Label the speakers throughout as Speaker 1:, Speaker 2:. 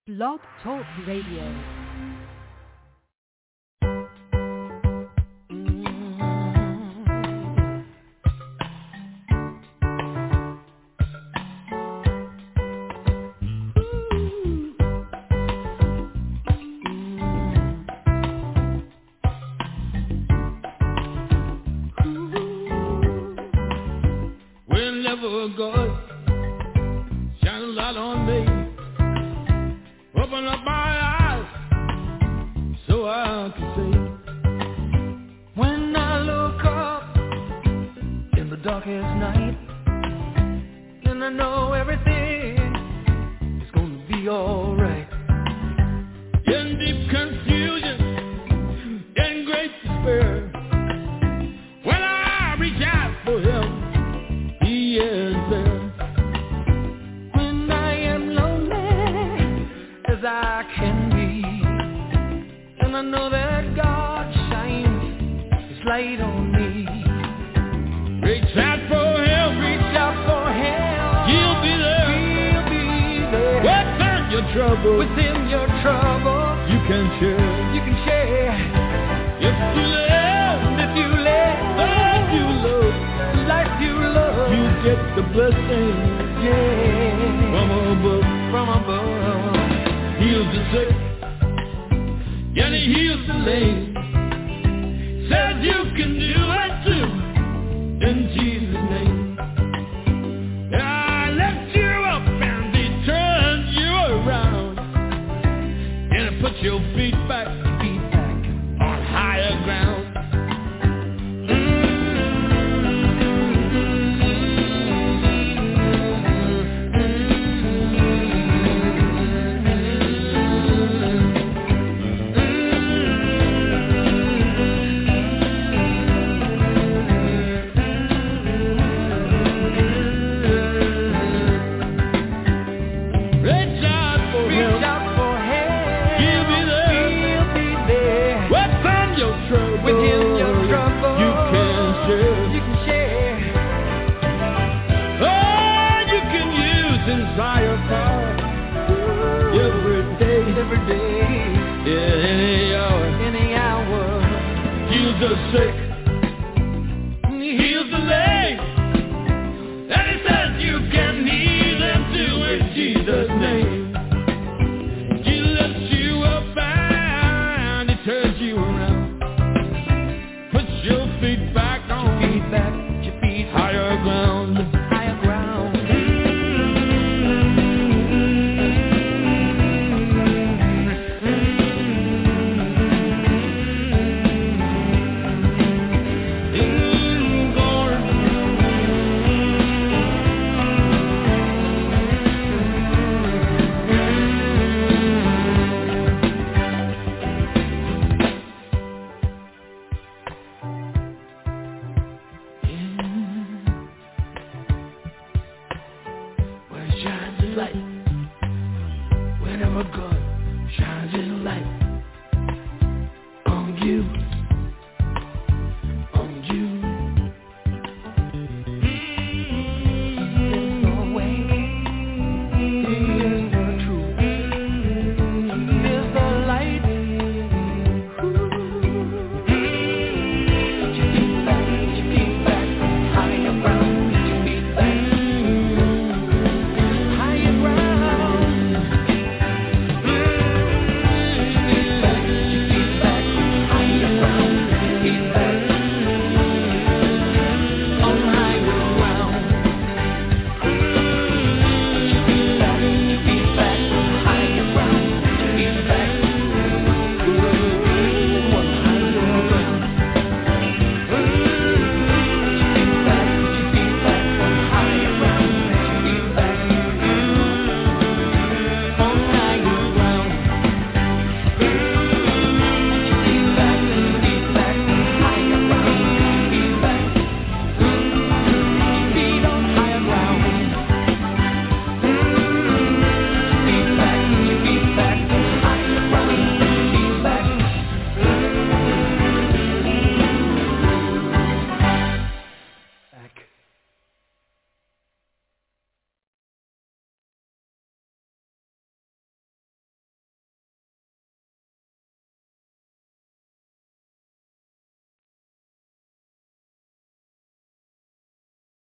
Speaker 1: Blog Talk Radio.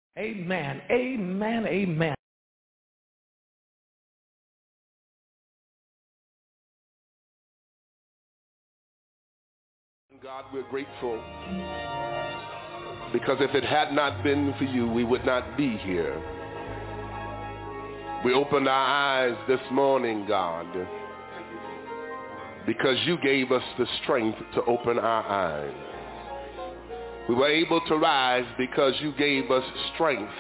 Speaker 2: Amen, amen, amen.
Speaker 3: God, we're grateful because if it had not been for you, we would not be here. We opened our eyes this morning, God, because you gave us the strength to open our eyes. We were able to rise because you gave us strength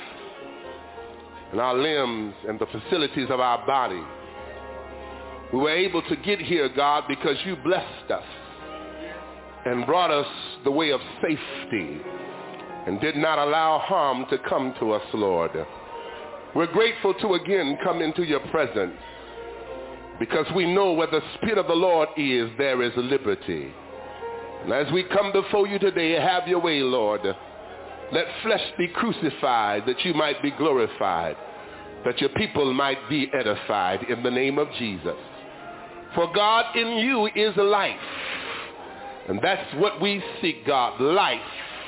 Speaker 3: in our limbs and the facilities of our body. We were able to get here, God, because you blessed us and brought us the way of safety and did not allow harm to come to us, Lord. We're grateful to again come into your presence because we know where the Spirit of the Lord is, there is liberty. And as we come before you today, have your way, Lord. Let flesh be crucified that you might be glorified, that your people might be edified in the name of Jesus. For God, in you is life. And that's what we seek, God, life,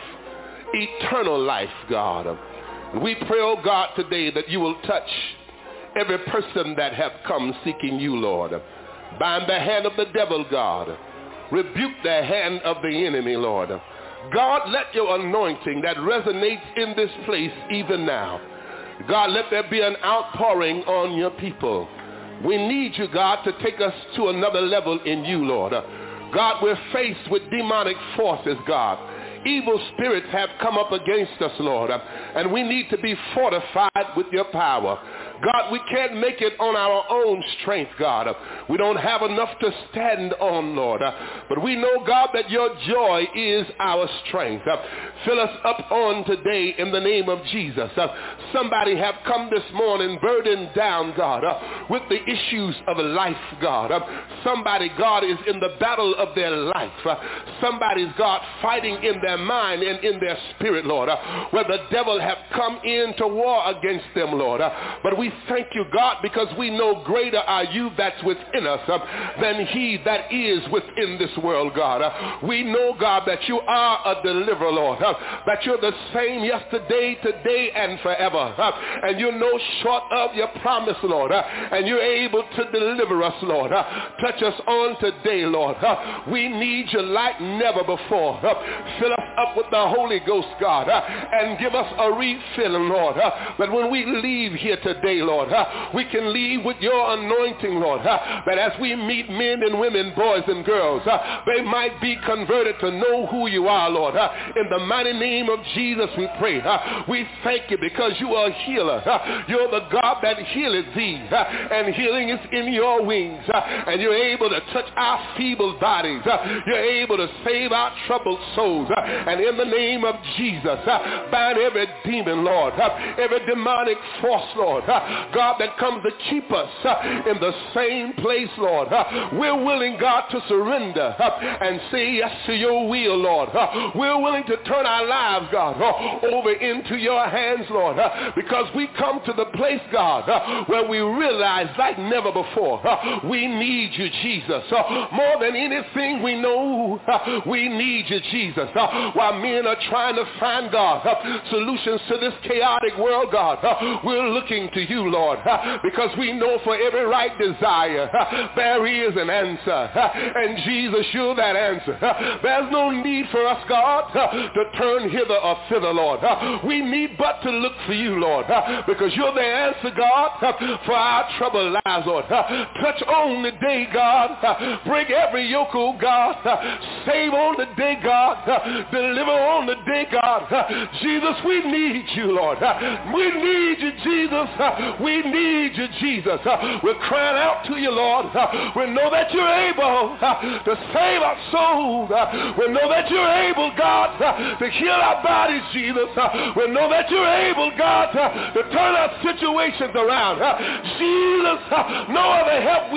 Speaker 3: eternal life, God. And we pray, oh God, today that you will touch every person that have come seeking you, Lord. Bind the hand of the devil, God. Rebuke the hand of the enemy, Lord. God, let your anointing that resonates in this place even now. God, let there be an outpouring on your people. We need you, God, to take us to another level in you, Lord. God, we're faced with demonic forces, God. Evil spirits have come up against us, Lord, and we need to be fortified with your power. God, we can't make it on our own strength, God. We don't have enough to stand on, Lord. But we know, God, that your joy is our strength. Fill us up on today in the name of Jesus. Somebody have come this morning burdened down, God, with the issues of life, God. Somebody, God, is in the battle of their life. Somebody's, God, fighting in their mind and in their spirit, Lord, where the devil have come in to war against them, Lord. But we thank you, God, because we know greater are you that's within us than he that is within this world, God. We know, God, that you are a deliverer, Lord, that you're the same yesterday, today, and forever. And you're no short of your promise, Lord, and you're able to deliver us, Lord. Touch us on today, Lord. We need you like never before. Fill us up with the Holy Ghost, God, and give us a refilling, Lord, that when we leave here today, Lord, we can leave with your anointing, Lord, that as we meet men and women, boys and girls, they might be converted to know who you are, Lord. In the mighty name of Jesus we pray. We thank you because you are a healer. You're the God that healeth thee, and healing is in your wings, and you're able to touch our feeble bodies. You're able to save our troubled souls, and in the name of Jesus, bind every demon, Lord, every demonic force, Lord, God, that comes to keep us in the same place, Lord. We're willing, God, to surrender and say yes to your will, Lord. We're willing to turn our lives, God, over into your hands, Lord, because we come to the place, God, where we realize like never before, we need you, Jesus. More than anything we know, we need you, Jesus. While men are trying to find, God, solutions to this chaotic world, God, we're looking to you, Lord, because we know for every right desire, there is an answer. And Jesus, you're that answer. There's no need for us, God, to turn hither or thither, Lord. We need but to look for you, Lord, because you're the answer, God, for our troubled lives, Lord. Touch on the day, God. Break every yoke, oh God. Save on the day, God. Deliver on the day, God. Jesus, we need you, Lord. We need you, Jesus. We need you, Jesus. We're crying out to you, Lord. We know that you're able to save our souls. We know that you're able, God, to heal our bodies, Jesus. We know that you're able, God, to turn our situations around. Jesus, no other help we know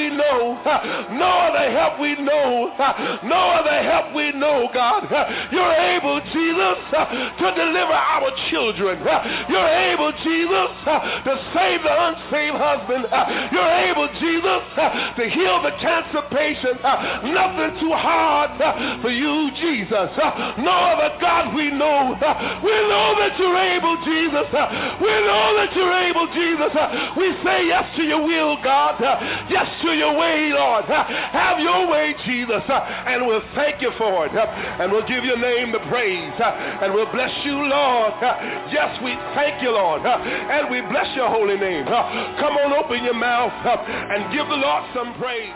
Speaker 3: know. No other help we know. No other help we know, God. You're able, Jesus, to deliver our children. You're able, Jesus, to save the unsaved husband. You're able, Jesus, to heal the cancer patient. Nothing too hard for you, Jesus. No other God we know. We know that you're able, Jesus. We know that you're able, Jesus. We say yes to your will, God. Yes to your way, Lord. Have your way, Jesus. And we'll thank you for it. And we'll give your name the praise. And we'll bless you, Lord. Yes, we thank you, Lord. And we bless your holy name. Come on, open your mouth and give the Lord some praise.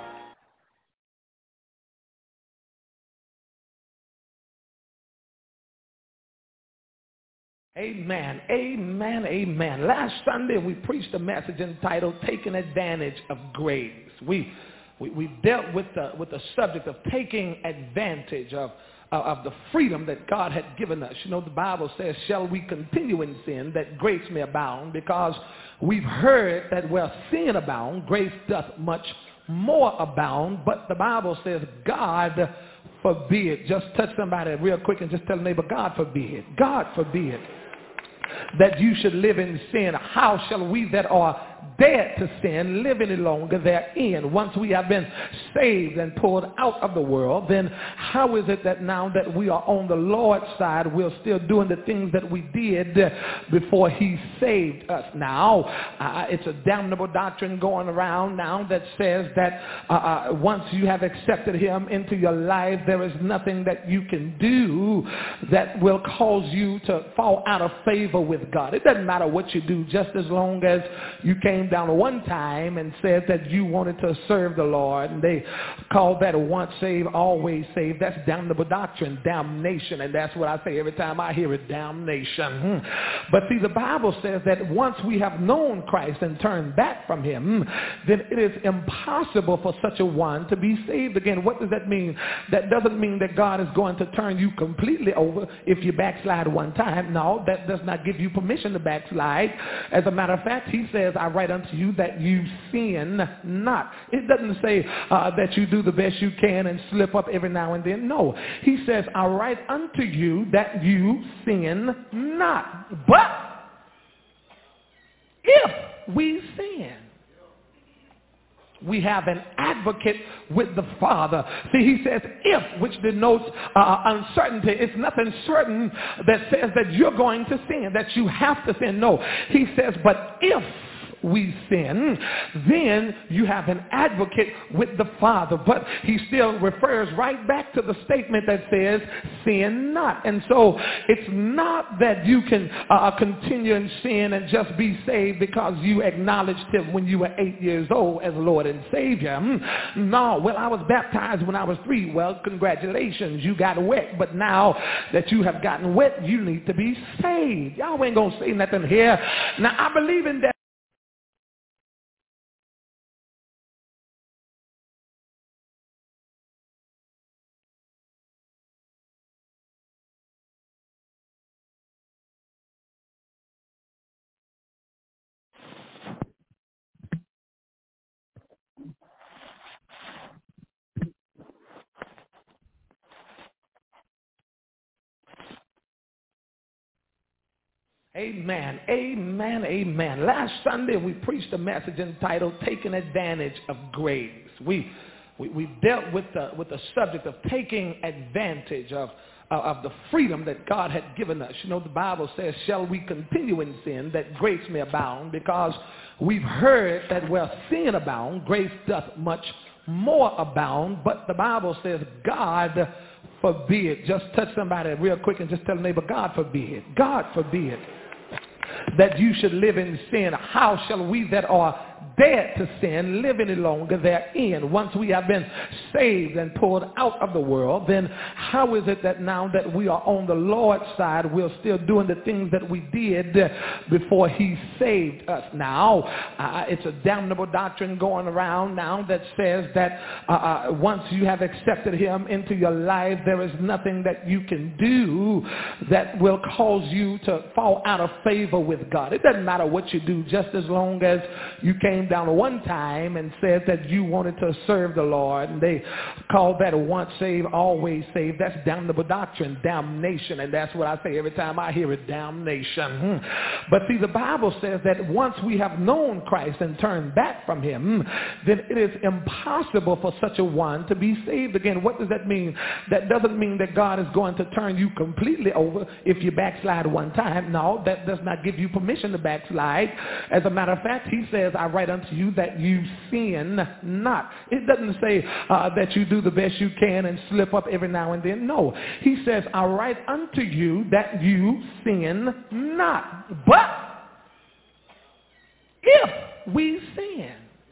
Speaker 2: Amen, amen, amen. Last Sunday we preached a message entitled Taking Advantage of Grace. We dealt with the subject of taking advantage of the freedom that God had given us. You know, the Bible says, shall we continue in sin that grace may abound? Because we've heard that where sin abound, grace doth much more abound. But the Bible says, God forbid. Just touch somebody real quick and just tell the neighbor, God forbid. God forbid that you should live in sin. How shall we that are dead to sin live any longer therein? Once we have been saved and pulled out of the world, then how is it that now that we are on the Lord's side, we're still doing the things that we did before he saved us? Now, it's a damnable doctrine going around now that says that once you have accepted him into your life, there is nothing that you can do that will cause you to fall out of favor with God. It doesn't matter what you do, just as long as you came down one time and said that you wanted to serve the Lord, and they call that a once saved, always saved. That's damnable doctrine, damnation, and that's what I say every time I hear it, damnation. But see, the Bible says that once we have known Christ and turned back from him, then it is impossible for such a one to be saved again. What does that mean? That doesn't mean that God is going to turn you completely over if you backslide one time. No, that does not give you permission to backslide. As a matter of fact, he says, I write unto you that you sin not. It doesn't say that you do the best you can and slip up every now and then. No, he says, I write unto you that you sin not. But if we sin, we have an advocate with the Father. See, he says if, which denotes uncertainty. It's nothing certain that says that you're going to sin, that you have to sin. No, he says, but if we sin, then you have an advocate with the Father. But he still refers right back to the statement that says, sin not. And so it's not that you can continue in sin and just be saved because you acknowledged him when you were 8 years old as Lord and Savior. No, well, I was baptized when I was 3. Well, congratulations, you got wet. But now that you have gotten wet, you need to be saved. Y'all ain't going to say nothing here. Now, I believe in that. Amen, amen, amen. Last Sunday we preached a message entitled Taking Advantage of Grace. We dealt with the subject of taking advantage of the freedom that God had given us. You know, the Bible says, shall we continue in sin that grace may abound? Because we've heard that where sin abound, grace doth much more abound. But the Bible says, God forbid. Just touch somebody real quick and just tell the neighbor, God forbid. God forbid that you should live in sin. How shall we that are dead to sin live any longer therein? Once we have been saved and pulled out of the world, then how is it that now that we are on the Lord's side, we're still doing the things that we did before he saved us? Now, it's a damnable doctrine going around now that says that once you have accepted him into your life, there is nothing that you can do that will cause you to fall out of favor with God. It doesn't matter what you do, just as long as you came came down one time and said that you wanted to serve the Lord, and they called that once saved, always saved. That's damnable doctrine, damnation, and that's what I say every time I hear it, damnation. But see, the Bible says that once we have known Christ and turned back from him, then it is impossible for such a one to be saved again. What does that mean? That doesn't mean that God is going to turn you completely over if you backslide one time. No, that does not give you permission to backslide. As a matter of fact, he says, I write unto you that you sin not. It doesn't say that you do the best you can and slip up every now and then. No, he says, I write unto you that you sin not. But if we sin,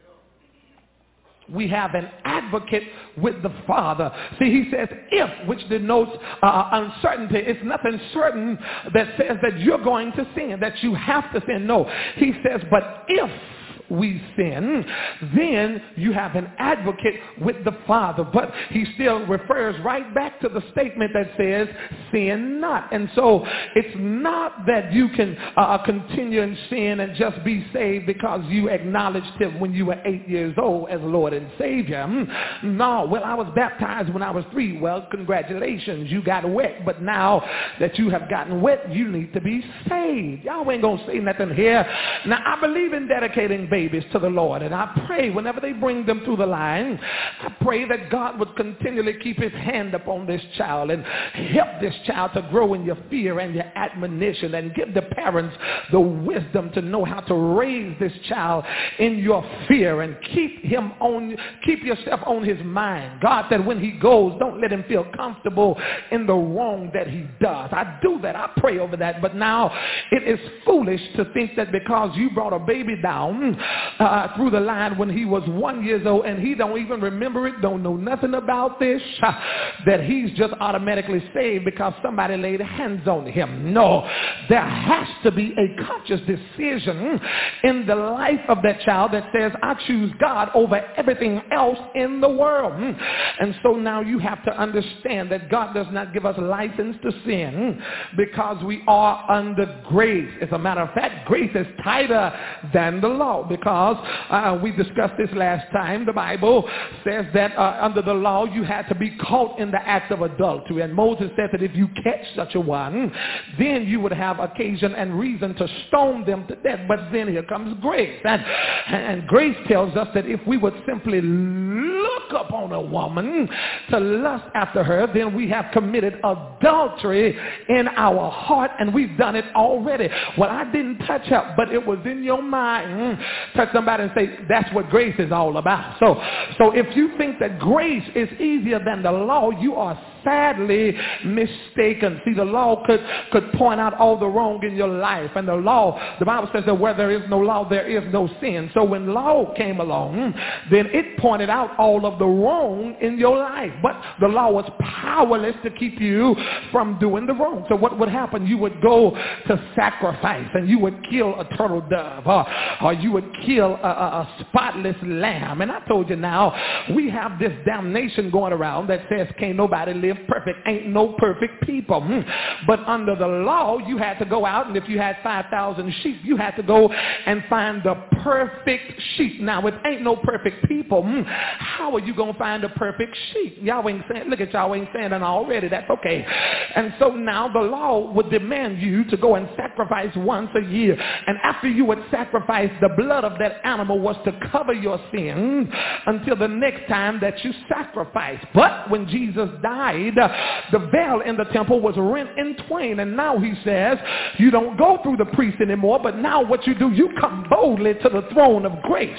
Speaker 2: we have an advocate with the Father. See, he says if, which denotes uncertainty. It's nothing certain that says that you're going to sin, that you have to sin. No, he says, but if we sin, then you have an advocate with the Father. But he still refers right back to the statement that says, sin not. And so it's not that you can continue in sin and just be saved because you acknowledged him when you were 8 years old as Lord and Savior. No, well, I was baptized when I was 3. Well, congratulations, you got wet. But now that you have gotten wet, you need to be saved. Y'all ain't going to say nothing here. Now, I believe in dedicating babies to the Lord, and I pray whenever they bring them through the line, I pray that God would continually keep his hand upon this child and help this child to grow in your fear and your admonition, and give the parents the wisdom to know how to raise this child in your fear and keep yourself on his mind. God said when he goes, don't let him feel comfortable in the wrong that he does. I do that. I pray over that. But now it is foolish to think that because you brought a baby down through the line when he was 1 year old and he don't even remember it, don't know nothing about this, that he's just automatically saved because somebody laid hands on him. No, there has to be a conscious decision in the life of that child that says, I choose God over everything else in the world. And so now you have to understand that God does not give us license to sin because we are under grace. As a matter of fact, grace is tighter than the law, because we discussed this last time. The Bible says that under the law you had to be caught in the act of adultery, and Moses said that if you catch such a one, then you would have occasion and reason to stone them to death. But then here comes grace, and grace tells us that if we would simply look upon a woman to lust after her, then we have committed adultery in our heart, and we've done it already. Well, I didn't touch her, but it was in your mind. Touch somebody and say, that's what grace is all about. So if you think that grace is easier than the law, you are sadly mistaken. See, the law could point out all the wrong in your life, and the Bible says that where there is no law, there is no sin. So when law came along, then it pointed out all of the wrong in your life, but the law was powerless to keep you from doing the wrong. So what would happen? You would go to sacrifice, and you would kill a turtle dove, or you would kill a spotless lamb. And I told you now, we have this damnation going around that says can't nobody live perfect. Ain't no perfect people. But under the law, you had to go out, and if you had 5,000 sheep, you had to go and find the perfect sheep. Now, if ain't no perfect people, how are you going to find a perfect sheep? Y'all ain't saying, look at y'all ain't saying that already. That's okay. And so now the law would demand you to go and sacrifice once a year. And after you would sacrifice, the blood of that animal was to cover your sin until the next time that you sacrifice. But when Jesus died, the veil in the temple was rent in twain, and now he says you don't go through the priest anymore, but now what you do, you come boldly to the throne of grace.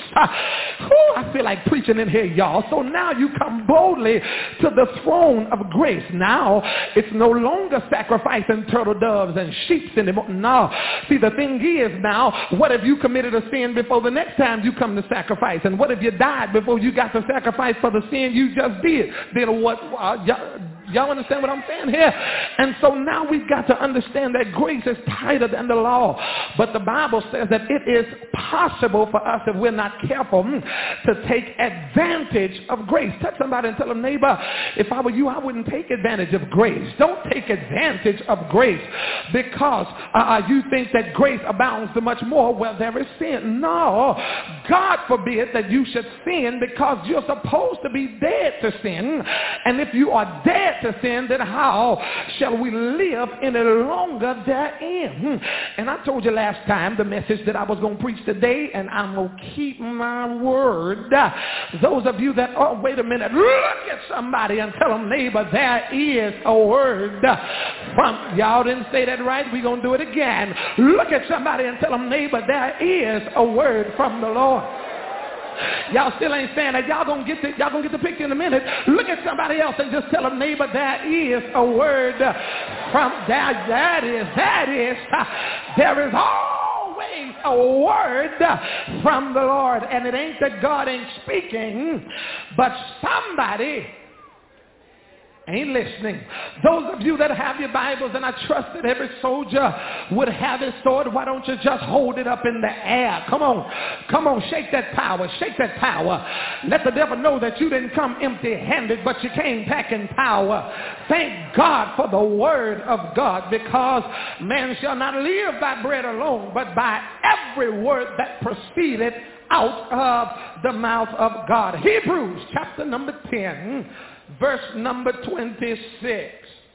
Speaker 2: I feel like preaching in here, y'all. So now you come boldly to the throne of grace. Now it's no longer sacrificing turtle doves and sheep anymore. No. See, the thing is now, what if you committed a sin before the next time you come to sacrifice? And what if you died before you got to sacrifice for the sin you just did? Then what? Y'all understand what I'm saying here? And so now we've got to understand that grace is tighter than the law. But the Bible says that it is possible for us, if we're not careful, to take advantage of grace. Touch somebody and tell them, neighbor, if I were you, I wouldn't take advantage of grace. Don't take advantage of grace because you think that grace abounds so much more. Well, there is sin. No, God forbid that you should sin, because you're supposed to be dead to sin. And if you are dead to sin, then how shall we live any longer therein? And I told you last time the message that I was going to preach today, and I'm going to keep my word. Those of you that, oh, wait a minute, look at somebody and tell them, neighbor, there is a word from, y'all didn't say that right, we're going to do it again. Look at somebody and tell them, neighbor, there is a word from the Lord. Y'all still ain't saying that. Y'all gonna get the picture in a minute. Look at somebody else and just tell them, neighbor, there is a word from there is always a word from the Lord. And it ain't that God ain't speaking, but somebody ain't listening. Those of you that have your Bibles, and I trust that every soldier would have his sword, why don't you just hold it up in the air? Come on, shake that power, shake that power. Let the devil know that you didn't come empty-handed, but you came packing power. Thank God for the word of God, because man shall not live by bread alone, but by every word that proceeded out of the mouth of God. Hebrews chapter number 10. Verse number 26.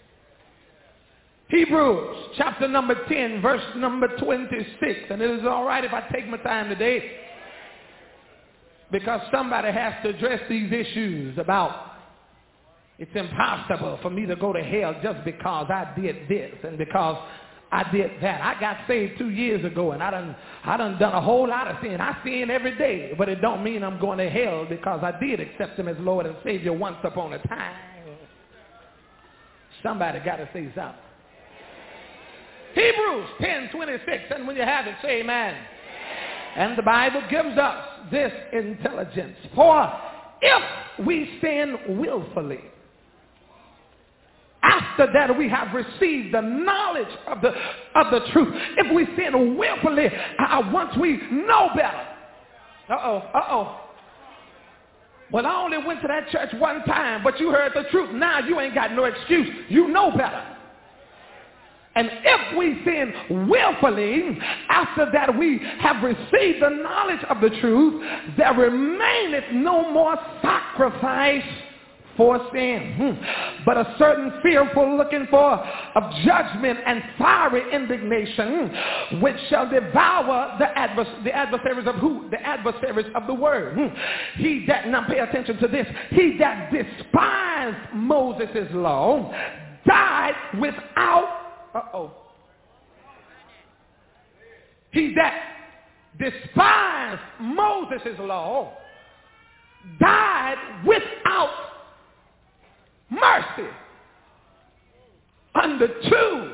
Speaker 2: Hebrews chapter number 10, verse number 26. And it is all right if I take my time today, because somebody has to address these issues about it's impossible for me to go to hell just because I did this and because I did that. I got saved 2 years ago, and I done a whole lot of sin. I sin every day, but it don't mean I'm going to hell because I did accept him as Lord and Savior once upon a time. Somebody got to say something. Hebrews 10:26, and when you have it, say amen. And the Bible gives us this intelligence. For if we sin willfully, after that we have received the knowledge of the truth. If we sin willfully, once we know better. Well, I only went to that church one time, but you heard the truth. Now you ain't got no excuse. You know better. And if we sin willfully, after that we have received the knowledge of the truth, there remaineth no more sacrifice for sin, but a certain fearful looking for of judgment and fiery indignation, which shall devour the adversaries of who? The adversaries of the word. He that, now pay attention to this, he that despised Moses' law died without, he that despised Moses' law died without mercy under 2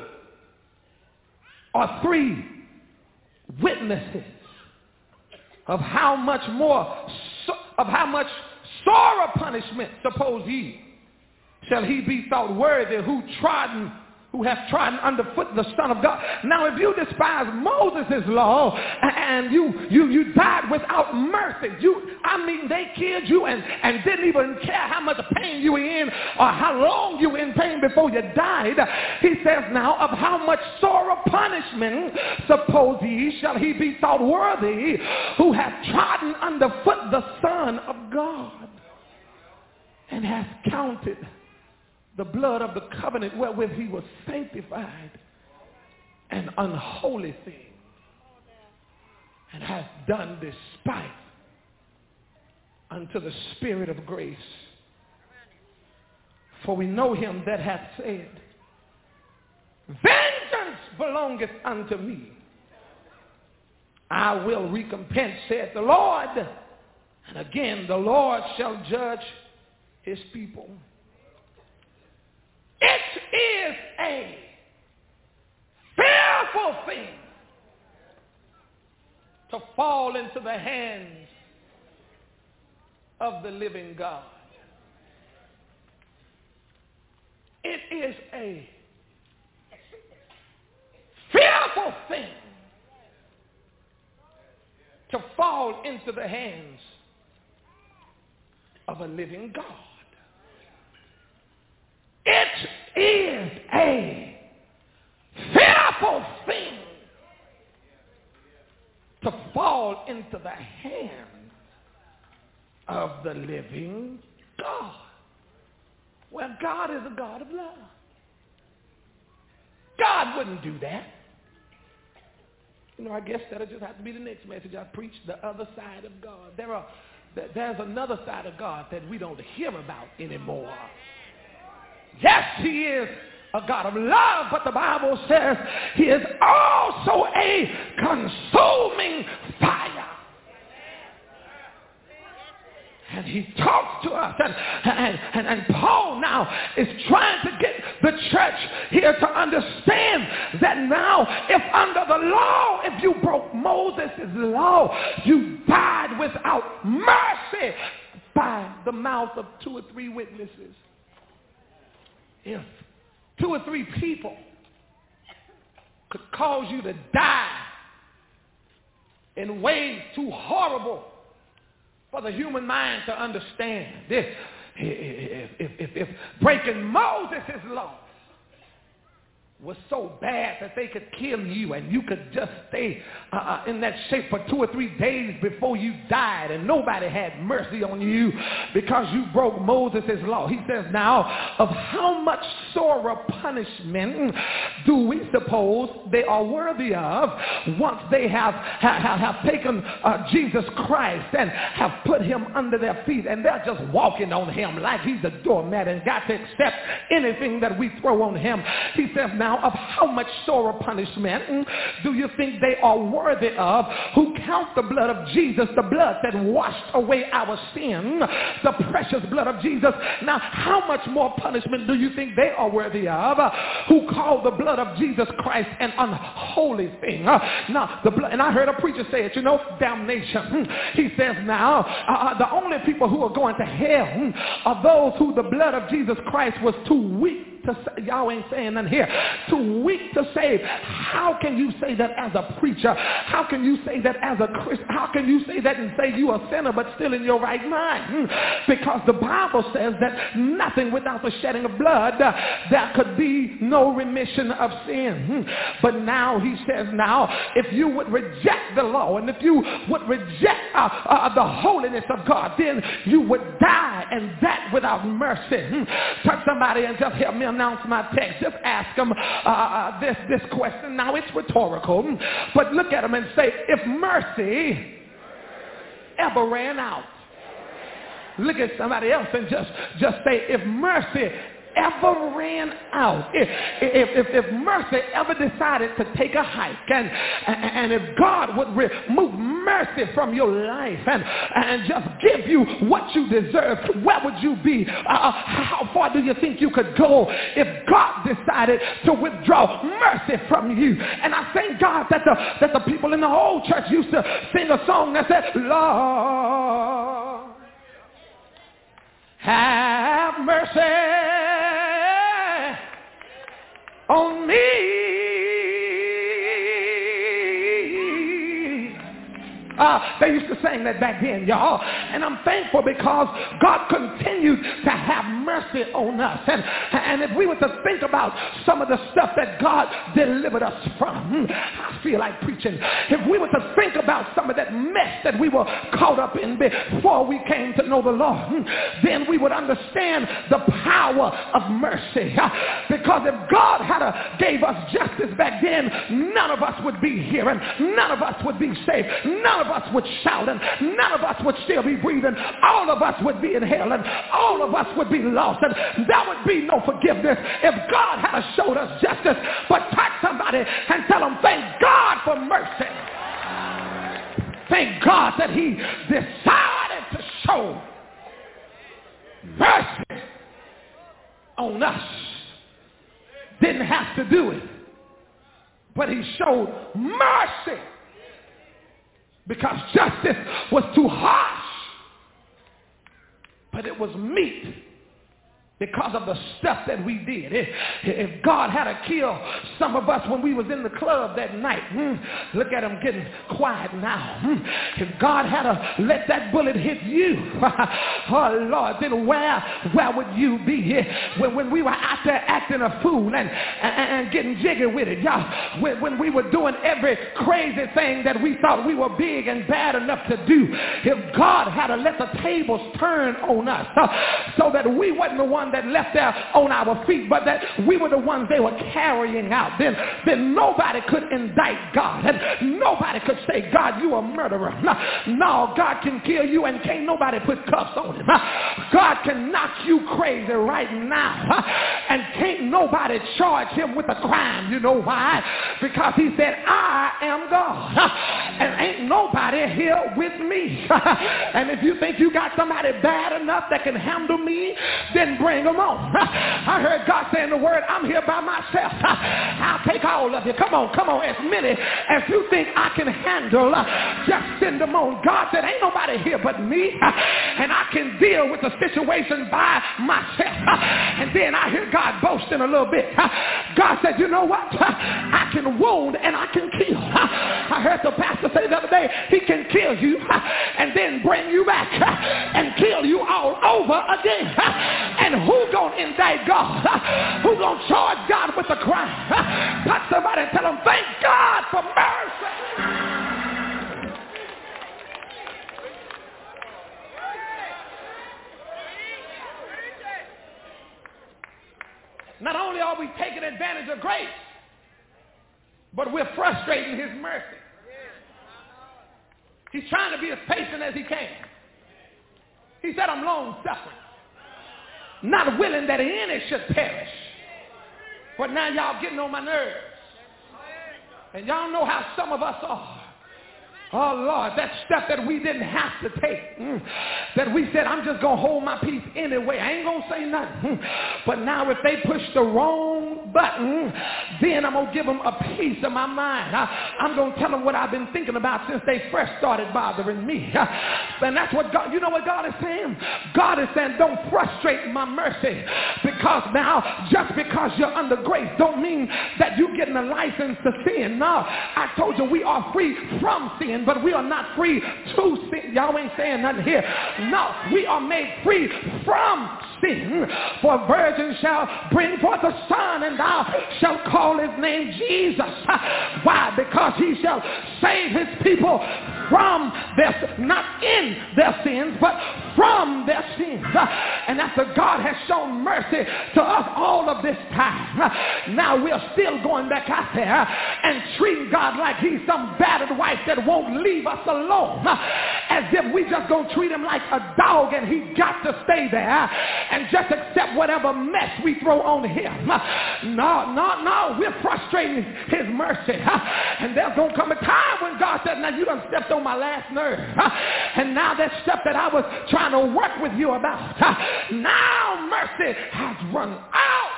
Speaker 2: or 3 witnesses of how much sorer punishment, suppose ye, shall he be thought worthy who have trodden underfoot the Son of God. Now, if you despise Moses' law and you died without mercy, they killed you and didn't even care how much pain you were in or how long you were in pain before you died. He says now, of how much sorer punishment, suppose ye, shall he be thought worthy who hath trodden underfoot the Son of God and hath counted the blood of the covenant wherewith he was sanctified an unholy thing, and hath done despite unto the Spirit of grace. For we know him that hath said, vengeance belongeth unto me, I will recompense, saith the Lord. And again, the Lord shall judge his people. It is a fearful thing to fall into the hands of the living God. is a fearful thing to fall into the hands of a living God. It is a fearful thing to fall into the hands of the living God. Well, God is a God of love. God wouldn't do that. You know, I guess that'll just have to be the next message I preach, the other side of God. There's another side of God that we don't hear about anymore. Yes, he is a God of love, but the Bible says he is also a consuming fire. And he talks to us, and Paul now is trying to get the church here to understand that now, if under the law, if you broke Moses' law, you died without mercy by the mouth of 2 or 3 witnesses. If 2 or 3 people could cause you to die in ways too horrible for the human mind to understand. If breaking Moses' law was so bad that they could kill you and you could just stay in that shape for 2 or 3 days before you died and nobody had mercy on you because you broke Moses' law. He says now, of how much sorer punishment do we suppose they are worthy of once they have taken Jesus Christ and have put him under their feet and they're just walking on him like he's a doormat and got to accept anything that we throw on him. He says now, of how much sorer punishment do you think they are worthy of who count the blood of Jesus, the blood that washed away our sin, the precious blood of Jesus? Now, how much more punishment do you think they are worthy of who call the blood of Jesus Christ an unholy thing? Now, the blood, and I heard a preacher say it, damnation. He says now, the only people who are going to hell are those who the blood of Jesus Christ was too weak to save. Y'all ain't saying nothing here. Too weak to save. How can you say that as a preacher? How can you say that as a Christian? How can you say that and say you are a sinner but still in your right mind? Because the Bible says that nothing without the shedding of blood, there could be no remission of sin. But now he says now, if you would reject the law and if you would reject the holiness of God, then you would die, and that without mercy. Touch somebody and just help me announce my text. Just ask them this question. Now it's rhetorical, but look at them and say, if mercy ever ran out. Look at somebody else and just say, if mercy ever ran out, if mercy ever decided to take a hike, and if God would remove mercy from your life and just give you what you deserve, where would you be? How far do you think you could go if God decided to withdraw mercy from you? And I thank God that the people in the old church used to sing a song that said, Lord, have mercy on me. They used to sing that back then, y'all. And I'm thankful because God continued to have mercy on us. And if we were to think about some of the stuff that God delivered us from, I feel like preaching. If we were to think about some of that mess that we were caught up in before we came to know the Lord, then we would understand the power of mercy. Because if God had gave us justice back then, none of us would be here, and none of us would be saved. None of us would shout, and none of us would still be breathing. All of us would be in hell, and all of us would be lost, and there would be no forgiveness if God had showed us justice. But touch somebody and tell them, thank God for mercy. Thank God that he decided to show mercy on us. Didn't have to do it, but he showed mercy because justice was too harsh, but it was meet because of the stuff that we did. If God had to kill some of us when we was in the club that night, look at them getting quiet now. If God had to let that bullet hit you, oh Lord, then where would you be? When we were out there acting a fool and getting jiggy with it, y'all, when we were doing every crazy thing that we thought we were big and bad enough to do, if God had to let the tables turn on us so that we wasn't the one that left there on our feet, but that we were the ones they were carrying out, then nobody could indict God, and nobody could say, God, you a murderer. No, God can kill you and can't nobody put cuffs on him. God can knock you crazy right now, and can't nobody charge him with a crime. You know why? Because he said, I am God, and ain't nobody here with me. And if you think you got somebody bad enough that can handle me, then bring them on. I heard God saying the word, I'm here by myself. I'll take all of you. Come on. As many as you think I can handle, just send them on. God said, ain't nobody here but me, and I can deal with the situation by myself. And then I hear God boasting a little bit. God said, you know what? I can wound and I can kill. I heard the pastor say the other day, he can kill you and then bring you back and kill you all over again. And who gonna indict God? Who gonna charge God with the crime? Touch somebody and tell them, thank God for mercy. Not only are we taking advantage of grace, but we're frustrating his mercy. He's trying to be as patient as he can. He said, I'm long-suffering, not willing that any should perish. But now y'all getting on my nerves. And y'all know how some of us are. Oh, Lord, that step that we didn't have to take, that we said, I'm just going to hold my peace anyway. I ain't going to say nothing. But now if they push the wrong button, then I'm going to give them a piece of my mind. I'm going to tell them what I've been thinking about since they first started bothering me. And that's what God, you know what God is saying? God is saying, don't frustrate my mercy. Because now, just because you're under grace don't mean that you're getting a license to sin. No, I told you we are free from sin, but we are not free to sin. Y'all ain't saying nothing here. No, we are made free from sin. For a virgin shall bring forth a son, and thou shalt call his name Jesus. Why? Because he shall save his people from their, not in their sins, but from their sins. And after God has shown mercy to us all of this time, now we're still going back out there and treating God like he's some battered wife that won't leave us alone, as if we just gonna treat him like a dog and he got to stay there and just accept whatever mess we throw on him. No, we're frustrating his mercy. And there's gonna come a time when God said, now you done stepped on my last nerve, and now that stuff that I was trying to work with you about, now mercy has run out.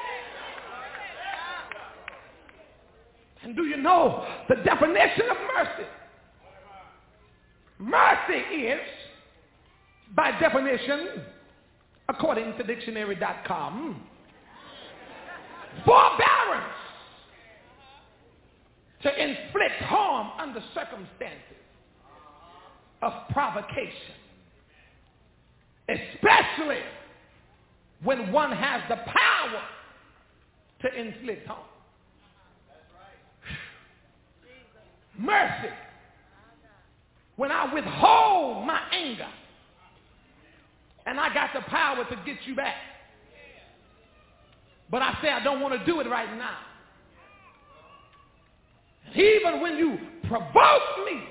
Speaker 2: And do you know the definition of mercy? Mercy is, by definition, according to dictionary.com, forbearance to inflict harm under circumstances of provocation, especially when one has the power to inflict harm. Mercy, when I withhold my anger and I got the power to get you back, but I say I don't want to do it right now. Even when you provoke me,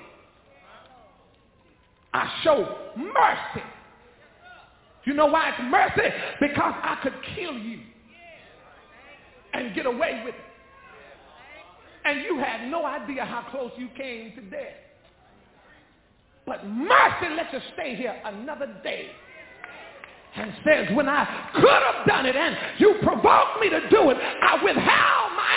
Speaker 2: I show mercy. You know why it's mercy? Because I could kill you and get away with it. And you had no idea how close you came to death. But mercy lets you stay here another day and says, when I could have done it and you provoked me to do it, I withheld my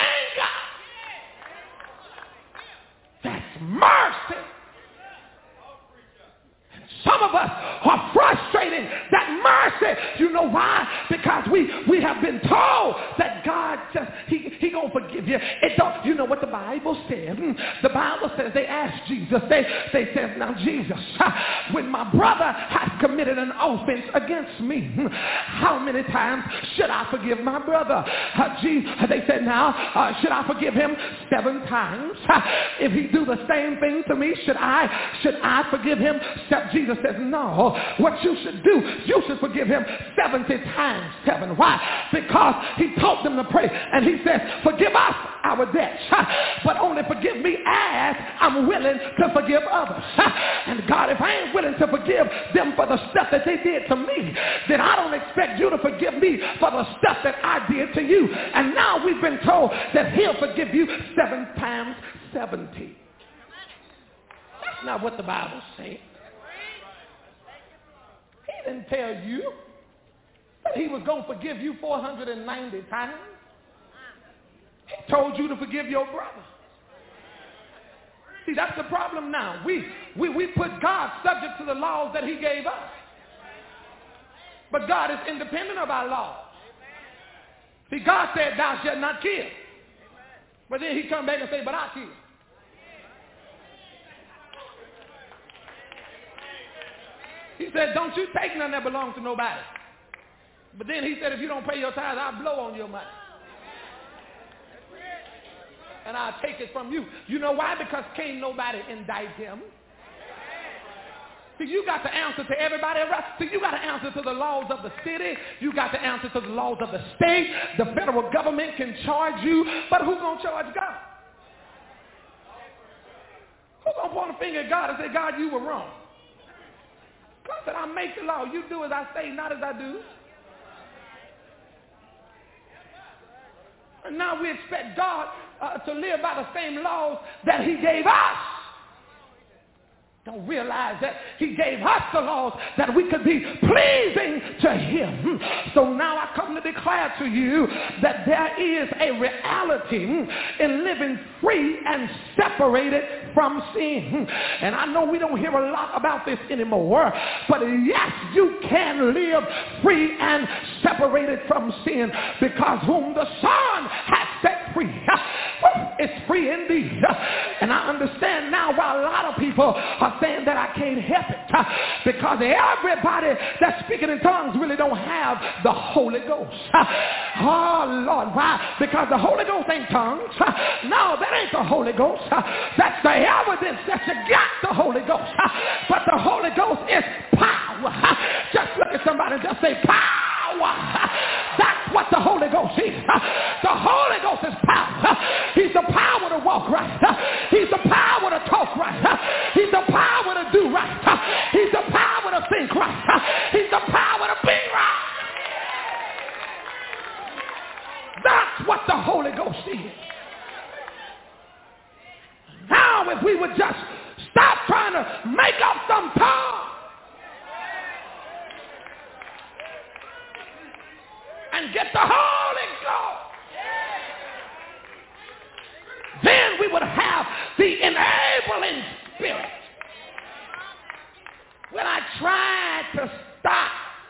Speaker 2: anger. That's mercy. And some of us are frustrating that mercy. You know why? Because we have been told that God just, he gonna forgive you. It don't, you know what the Bible said? The Bible says, they asked Jesus, they said, now Jesus, when my brother has committed an offense against me, how many times should I forgive my brother? They said, now, should I forgive him 7 times? If he do the same thing to me, should I forgive him? Jesus says, no. What you should do, you should forgive him 70 times 7. Why? Because he taught them to pray, and he says, forgive us our debts, but only forgive me as I'm willing to forgive others. And God, if I ain't willing to forgive them for the stuff that they did to me, then I don't expect you to forgive me for the stuff that I did to you. And now we've been told that he'll forgive you 7 times 70. That's not what the Bible says. He didn't tell you that he was going to forgive you 490 times. He told you to forgive your brother. See, that's the problem now. We put God subject to the laws that he gave us. But God is independent of our laws. See, God said, thou shalt not kill. But then he come back and say, but I kill. He said, don't you take none that belongs to nobody. But then he said, if you don't pay your tithes, I'll blow on your money. And I'll take it from you. You know why? Because can't nobody indict him. See, you got to answer to everybody. See, you got to answer to the laws of the city. You got to answer to the laws of the state. The federal government can charge you. But who's going to charge God? Who's going to point a finger at God and say, God, you were wrong? God said, I make the law. You do as I say, not as I do. And now we expect God to live by the same laws that he gave us. Don't realize that he gave us the laws that we could be pleasing to him. So now I come to declare to you that there is a reality in living free and separated from sin. And I know we don't hear a lot about this anymore, but yes, you can live free and separated from sin, because whom the Son has set free is free indeed. And I understand now why a lot of people are saying that I can't help it, because everybody that's speaking in tongues really don't have the Holy Ghost. Oh Lord, why? Because the Holy Ghost ain't tongues. No, that ain't the Holy Ghost. That's the evidence that you got the Holy Ghost. But the Holy Ghost is power. Just look at somebody and just say power. That's what the Holy Ghost is. The Holy Ghost is power. He's the power to walk right. He's the power to talk right. He's the power to do right. He's the power to think right. He's the power to be right. That's what the Holy Ghost is. Now if we would just stop trying to make up some tongue and get the Holy Ghost, then we would have the enabling spirit. Well, I tried to stop,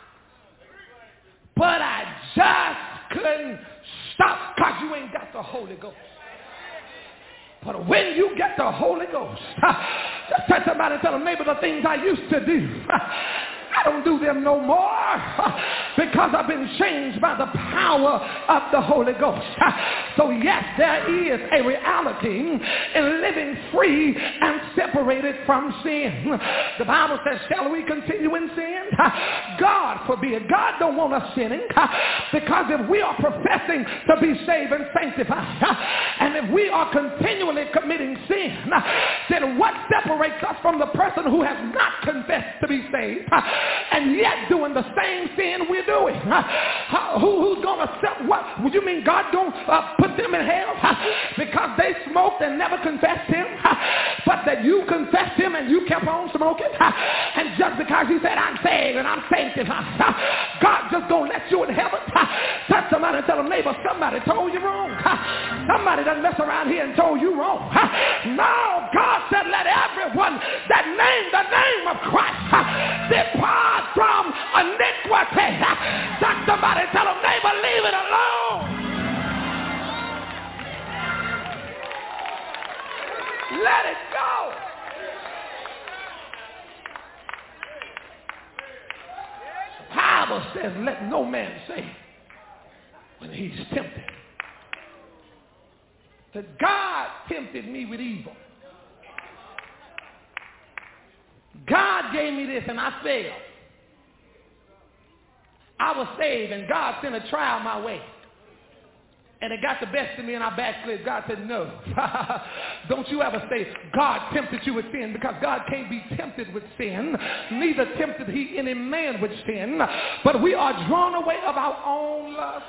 Speaker 2: but I just couldn't stop, because you ain't got the Holy Ghost. But when you get the Holy Ghost, just tell somebody, tell them, maybe the things I used to do, I don't do them no more, because I've been changed by the power of the Holy Ghost. So yes, there is a reality in living free and separated from sin. The Bible says, shall we continue in sin? God forbid. God don't want us sinning, because if we are professing to be saved and sanctified, and if we are continually committing sin, then what separates us from the person who has not confessed to be saved and yet doing the same sin we're doing? Who's going to accept what? Would you mean God don't put them in hell because they smoked and never confessed him? but that you confessed him and you kept on smoking. And just because you said, I'm saved and I'm sanctified, God just gonna let you in heaven. Touch somebody and tell them, neighbor, somebody told you wrong. Somebody done mess around here and told you wrong. No, God said, let everyone that name the name of Christ depart from iniquity. Touch somebody and tell them, neighbor, leave it alone. Let it go. The Bible says, let no man say when he's tempted that God tempted me with evil. God gave me this and I failed. I was saved and God sent a trial my way. And it got the best of me and I backslid. God said, no. Don't you ever say God tempted you with sin, because God can't be tempted with sin. Neither tempted he any man with sin. But we are drawn away of our own lust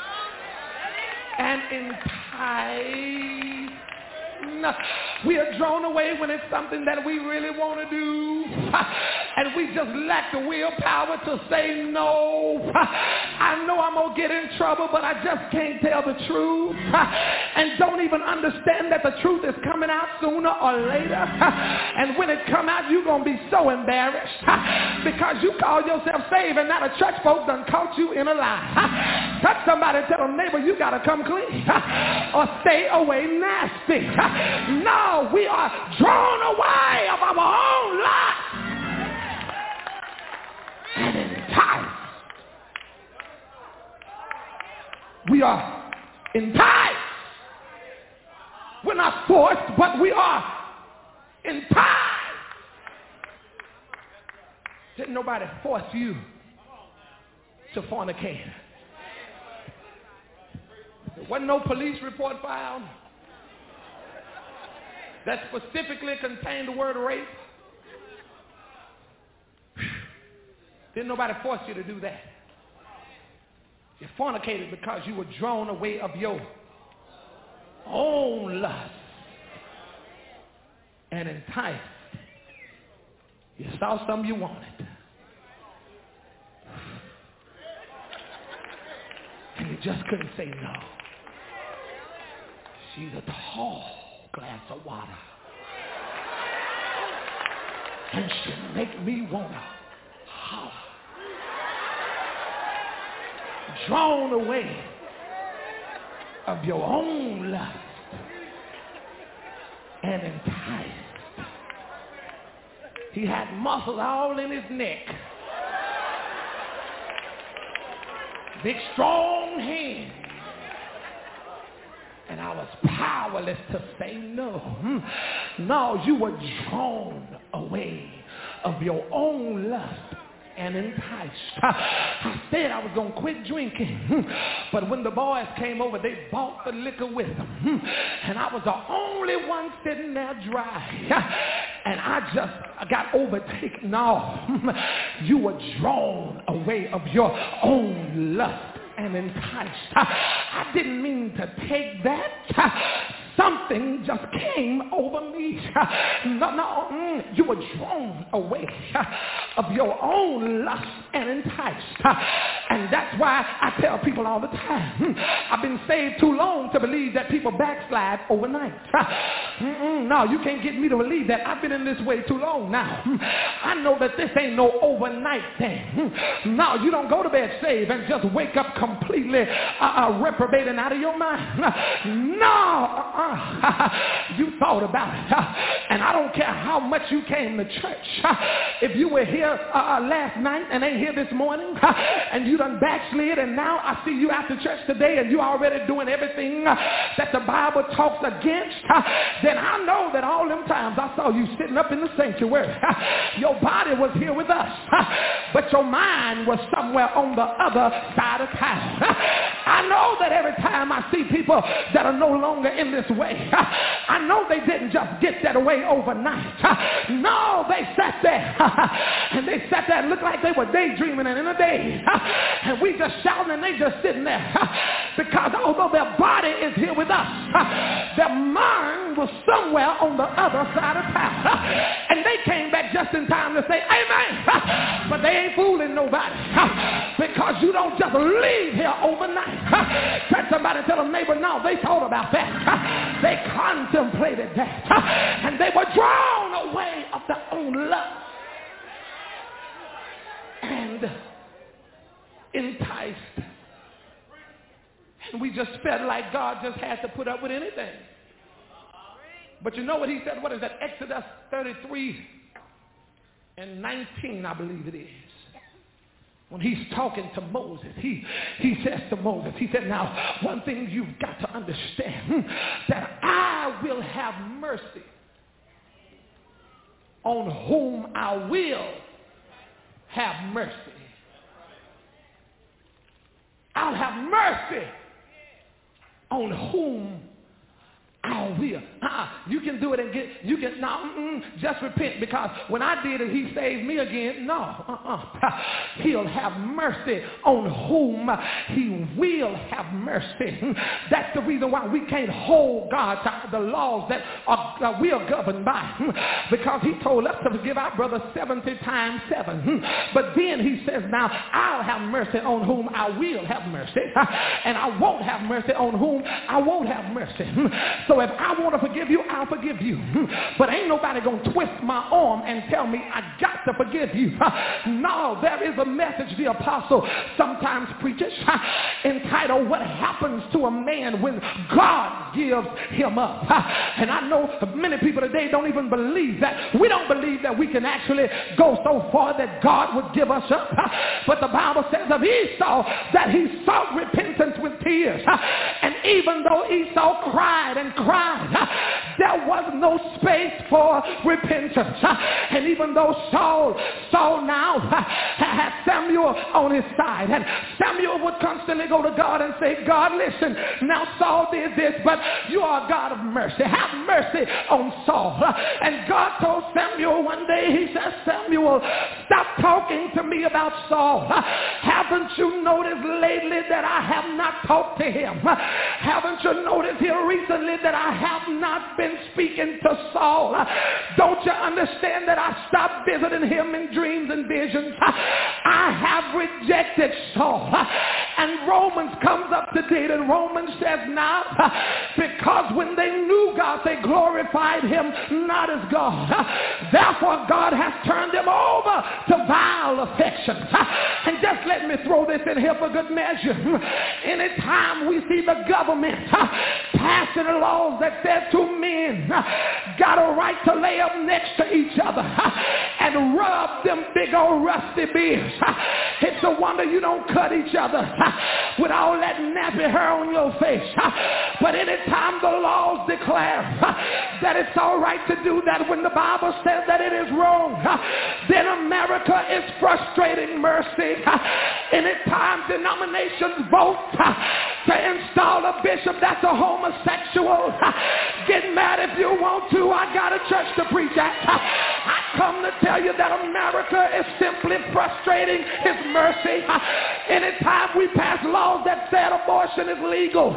Speaker 2: and enticed. We are drawn away when it's something that we really want to do. And we just lack the willpower to say no. I know I'm going to get in trouble, but I just can't tell the truth. And don't even understand that the truth is coming out sooner or later. And when it come out, you're going to be so embarrassed because you call yourself saved and now the church folk done caught you in a lie. Touch somebody and tell them, neighbor, you got to come clean or stay away nasty. No, we are drawn away of our own lust and enticed. We are enticed. We're not forced, but we are enticed. Didn't nobody force you to fornicate. There wasn't no police report filed that specifically contained the word rape. Didn't nobody force you to do that. You fornicated because you were drawn away of your own lust and enticed. You saw something you wanted. And you just couldn't say no. She's a tall glass of water. And she make me wanna holler. Drawn away of your own lust and enticed. He had muscles all in his neck. Big strong hands. And I was powerless to say no. No, you were drawn away of your own lust and enticed. I said I was going to quit drinking. But when the boys came over, they bought the liquor with them. And I was the only one sitting there dry. And I got overtaken. No, you were drawn away of your own lust and enticed. I didn't mean to take that. Something just came over me. No, you were drawn away of your own lust and enticed. And that's why I tell people all the time, I've been saved too long to believe that people backslide overnight. No, you can't get me to believe that. I've been in this way too long now. I know that this ain't no overnight thing. No, you don't go to bed saved and just wake up completely reprobating out of your mind. No, you thought about it. And I don't care how much you came to church. If you were here last night and ain't here this morning, and you done backslid, and now I see you after church today and you already doing everything that the Bible talks against, then I know that all them times I saw you sitting up in the sanctuary, your body was here with us, but your mind was somewhere on the other side of town. I know that every time I see people that are no longer in this way, I know they didn't just get that way overnight. No, they sat there and they sat there and looked like they were daydreaming and in a day. And we just shouting and they just sitting there. Because although their body is here with us, their mind was somewhere on the other side of town. And they came back just in time to say, amen. But they ain't fooling nobody. Because you don't just leave here overnight. Try somebody, tell them, neighbor, no, they thought about that. They contemplated that. And they were drawn away of their own love. And enticed. And we just felt like God just had to put up with anything. But you know what he said? What is that? Exodus 33 and 19, I believe it is. When he's talking to Moses, he says to Moses, he said, now, one thing you've got to understand, that I will have mercy on whom I will have mercy. I'll have mercy on whom I will. You can do it and you can, just repent, because when I did it, he saved me again. No, he'll have mercy on whom he will have mercy. That's the reason why we can't hold God to the laws that we are governed by, because he told us to forgive our brother 70 times 7. But then he says, now I'll have mercy on whom I will have mercy, and I won't have mercy on whom I won't have mercy. So if I want to forgive you, I'll forgive you. But ain't nobody going to twist my arm and tell me I got to forgive you. No, there is a message the apostle sometimes preaches entitled, What Happens to a Man When God Gives Him Up. And I know many people today don't even believe that. We don't believe that we can actually go so far that God would give us up. But the Bible says of Esau that he sought repentance with tears. And even though Esau cried and cried, there was no space for repentance. And even though Saul now had Samuel on his side, and Samuel would constantly go to God and say, God, listen, now Saul did this, but you are a God of mercy. Have mercy on Saul. And God told Samuel one day, he said, Samuel, stop talking to me about Saul. Haven't you noticed lately that I have not talked to him? Haven't you noticed here recently that I have not been speaking to Saul? Don't you understand that I stopped visiting him in dreams and visions? I have rejected Saul. And Romans comes up to date, and Romans says now, because when they knew God, they glorified him not as God. Therefore, God has turned them over to vile affections. And just let me throw this in here for good measure. Anytime we see the government passing laws that said two men got a right to lay up next to each other and rub them big old rusty beards, it's a wonder you don't cut each other with all that nappy hair on your face. But anytime the laws declare that it's all right to do that when the Bible says that it is wrong, then America is frustrating mercy. Anytime denominations vote to install a bishop that's a homosexual, get mad if you want to. I got a church to preach at. I come to tell you that America is simply frustrating his mercy. Anytime we pass laws that said abortion is legal,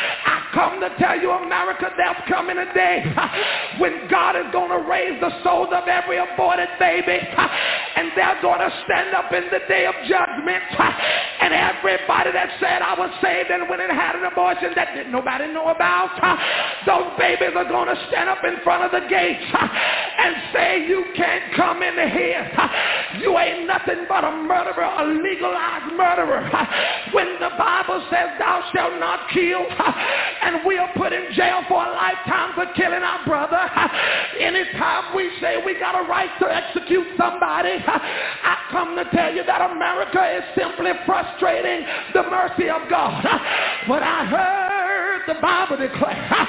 Speaker 2: I come to tell you, America, there's coming a day when God is going to raise the souls of every aborted baby, and they're going to stand up in the day of judgment, and everybody that said I was saved and went and had an abortion that didn't nobody know about, those babies are going to stand up in front of the gates and say, you can't come in here. You ain't nothing but a murderer, a legalized murderer. When the Bible says thou shalt not kill, and we are put in jail for a lifetime for killing our brother, anytime we say we got a right to execute somebody, I come to tell you that America is simply frustrating the mercy of God. But I heard the Bible declare,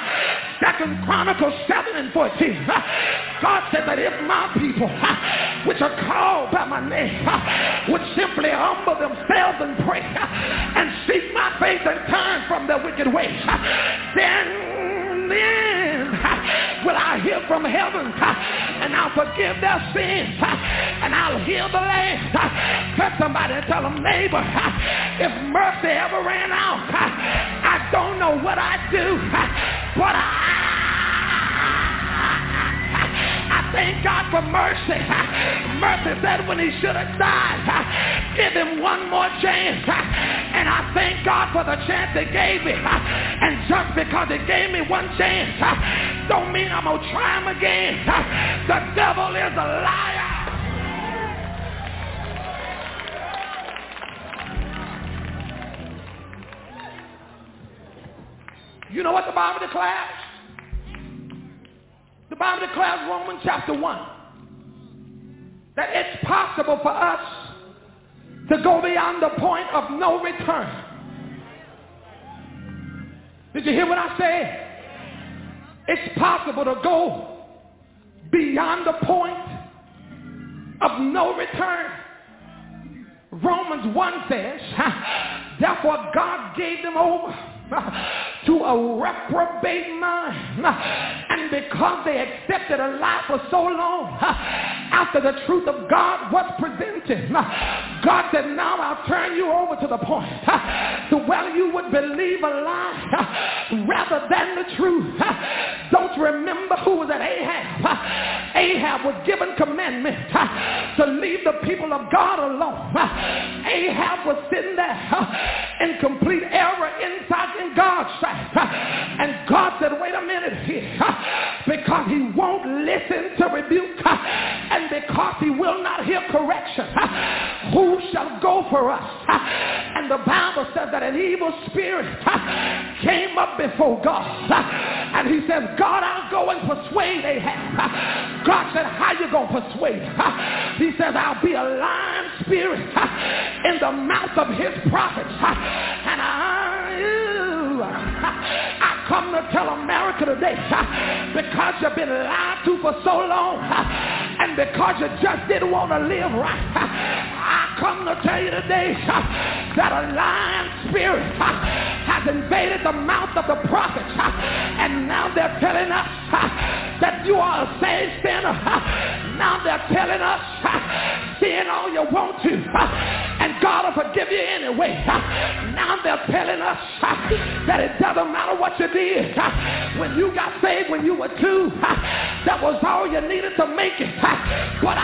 Speaker 2: 2 Chronicles 7 and 14, God said that if my people, which are called by my name, would simply humble themselves and pray and seek my face and turn from their wicked ways, then will I hear from heaven, and I'll forgive their sins, and I'll heal the land. Touch somebody and tell them, neighbor, if mercy ever ran out, I don't know what I'd do, but I thank God for mercy. Mercy said when he should have died, give him one more chance. And I thank God for the chance he gave me. And just because he gave me one chance, don't mean I'm going to try him again. The devil is a liar. You know what the Bible declares? The Bible declares, Romans chapter 1, that it's possible for us to go beyond the point of no return. Did you hear what I said? It's possible to go beyond the point of no return. Romans 1 says, therefore God gave them over to a reprobate mind, and because they accepted a lie for so long, after the truth of God was presented, God said, now I'll turn you over to the point to where you would believe a lie rather than the truth. Don't you remember who was at Ahab? Ahab was given commandment to leave the people of God alone. Ahab was sitting there in complete error inside in God's sight. And God said, wait a minute here, because he won't listen to rebuke and because he will not hear correction, who shall go for us? And the Bible says that an evil spirit came up before God, and he says, God, I'll go and persuade Ahab. God said, how you going to persuade? He says, I'll be a lying spirit in the mouth of his prophets, and I come to tell America today, because you've been lied to for so long, and because you just didn't want to live right, I come to tell you today that a lying spirit has invaded the mouth of the prophets, and now they're telling us that you are a saved sinner. Now they're telling us, sin all you want to, and God will forgive you anyway. Now they're telling us that it doesn't matter what you did. When you got saved when you were 2, that was all you needed to make it. But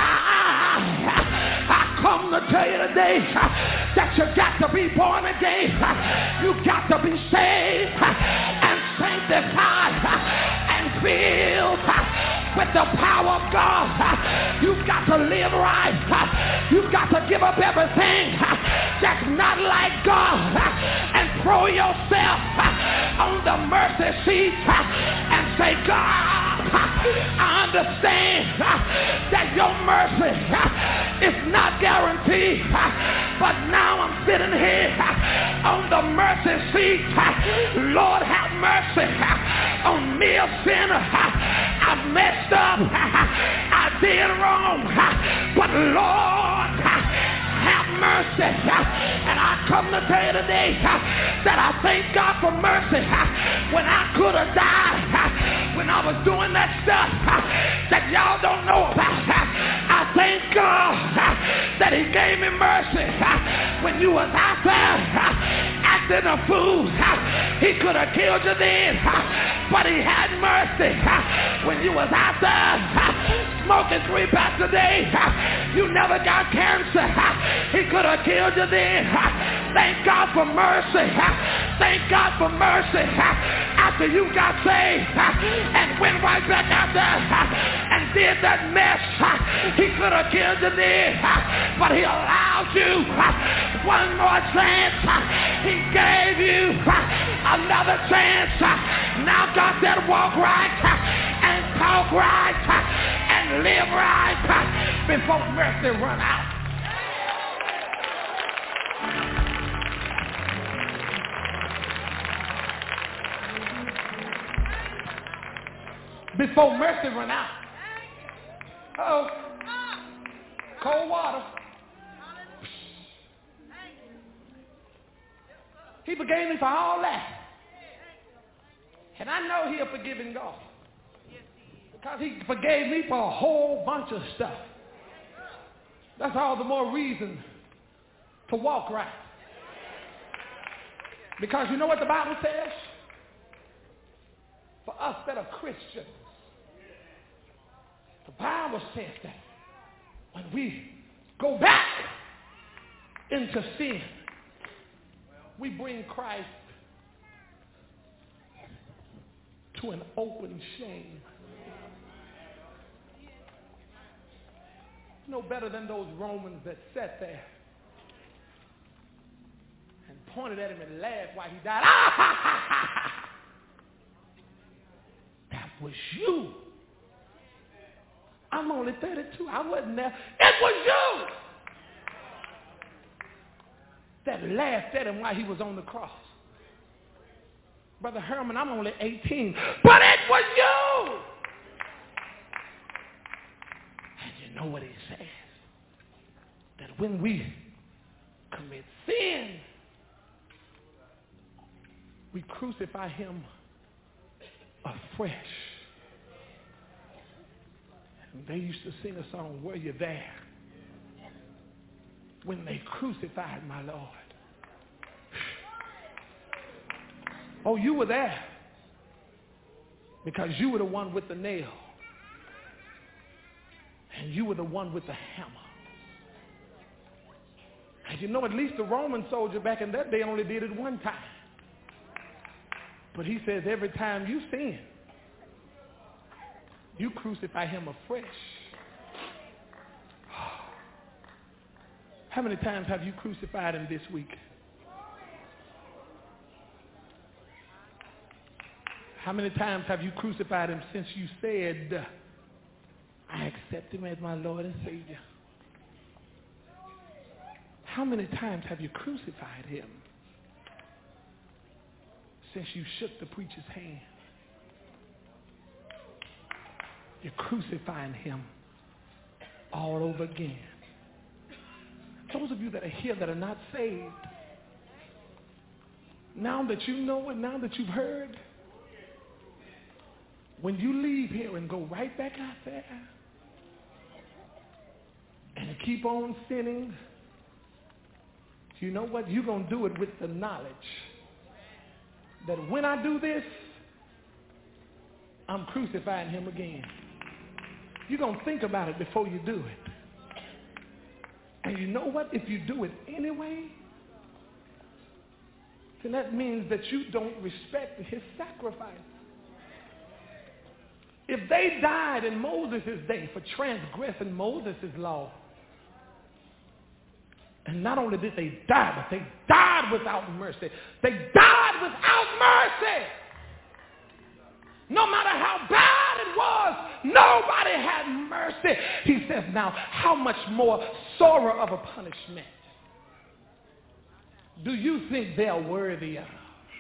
Speaker 2: I come to tell you today that you got to be born again. You got to be saved and sanctified and filled with the power of God. You've got to live right. You've got to give up everything that's not like God and throw yourself on the mercy seat and say, God, I understand that your mercy is not guaranteed, but now I'm sitting here on the mercy seat. Lord, have mercy on me, a sinner. I messed up. I did wrong, but Lord, have mercy. And I come to tell you today that I thank God for mercy. When I could have died, when I was doing that stuff that y'all don't know about, I thank God that he gave me mercy. When you was out there acting a fool, he could have killed you then, but he had mercy. When you was out there smoking 3 packs a day, you never got cancer. He could have killed you then. Thank God for mercy. Thank God for mercy. After you got saved and went right back out there and did that mess, he could have killed you then, but he allowed you one more chance. He gave you another chance. Now God said, walk right and talk right and live right before mercy run out. Before mercy run out. Oh, cold water. He forgave me for all that. And I know he a forgiving God. Because he forgave me for a whole bunch of stuff. That's all the more reason to walk right. Because you know what the Bible says? For us that are Christians, the Bible says that when we go back into sin, we bring Christ to an open shame. No better than those Romans that sat there and pointed at him and laughed while he died. Ah, ha, ha, ha, ha. That was you. I'm only 32. I wasn't there. It was you that laughed at him while he was on the cross. Brother Herman, I'm only 18. But it was you. And you know what he says? That when we commit sin, we crucify him afresh. And they used to sing a song, Were You There? When they crucified my Lord. Oh, you were there because you were the one with the nail. And you were the one with the hammer. And you know, at least the Roman soldier back in that day only did it one time. But he says every time you sin, you crucify him afresh. How many times have you crucified him this week? How many times have you crucified him since you said, I accept him as my Lord and Savior? How many times have you crucified him since you shook the preacher's hand? You're crucifying him all over again. Those of you that are here that are not saved, now that you know and now that you've heard, when you leave here and go right back out there and keep on sinning, you know what? You're going to do it with the knowledge that when I do this, I'm crucifying him again. You're going to think about it before you do it. And you know what? If you do it anyway, then that means that you don't respect his sacrifice. If they died in Moses' day for transgressing Moses' law, and not only did they die, but they died without mercy. They died without mercy. No matter how bad it was, nobody had mercy. He says, now, how much more sorrow of a punishment do you think they're worthy of?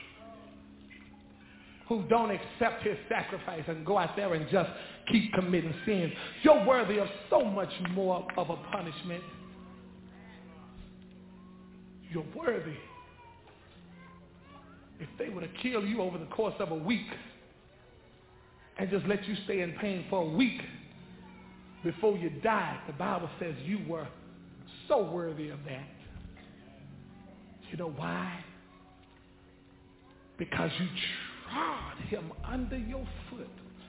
Speaker 2: Who don't accept his sacrifice and go out there and just keep committing sins. You're worthy of so much more of a punishment. You're worthy. If they were to kill you over the course of a week and just let you stay in pain for a week before you died, the Bible says you were so worthy of that. You know why? Because you trod him under your foot.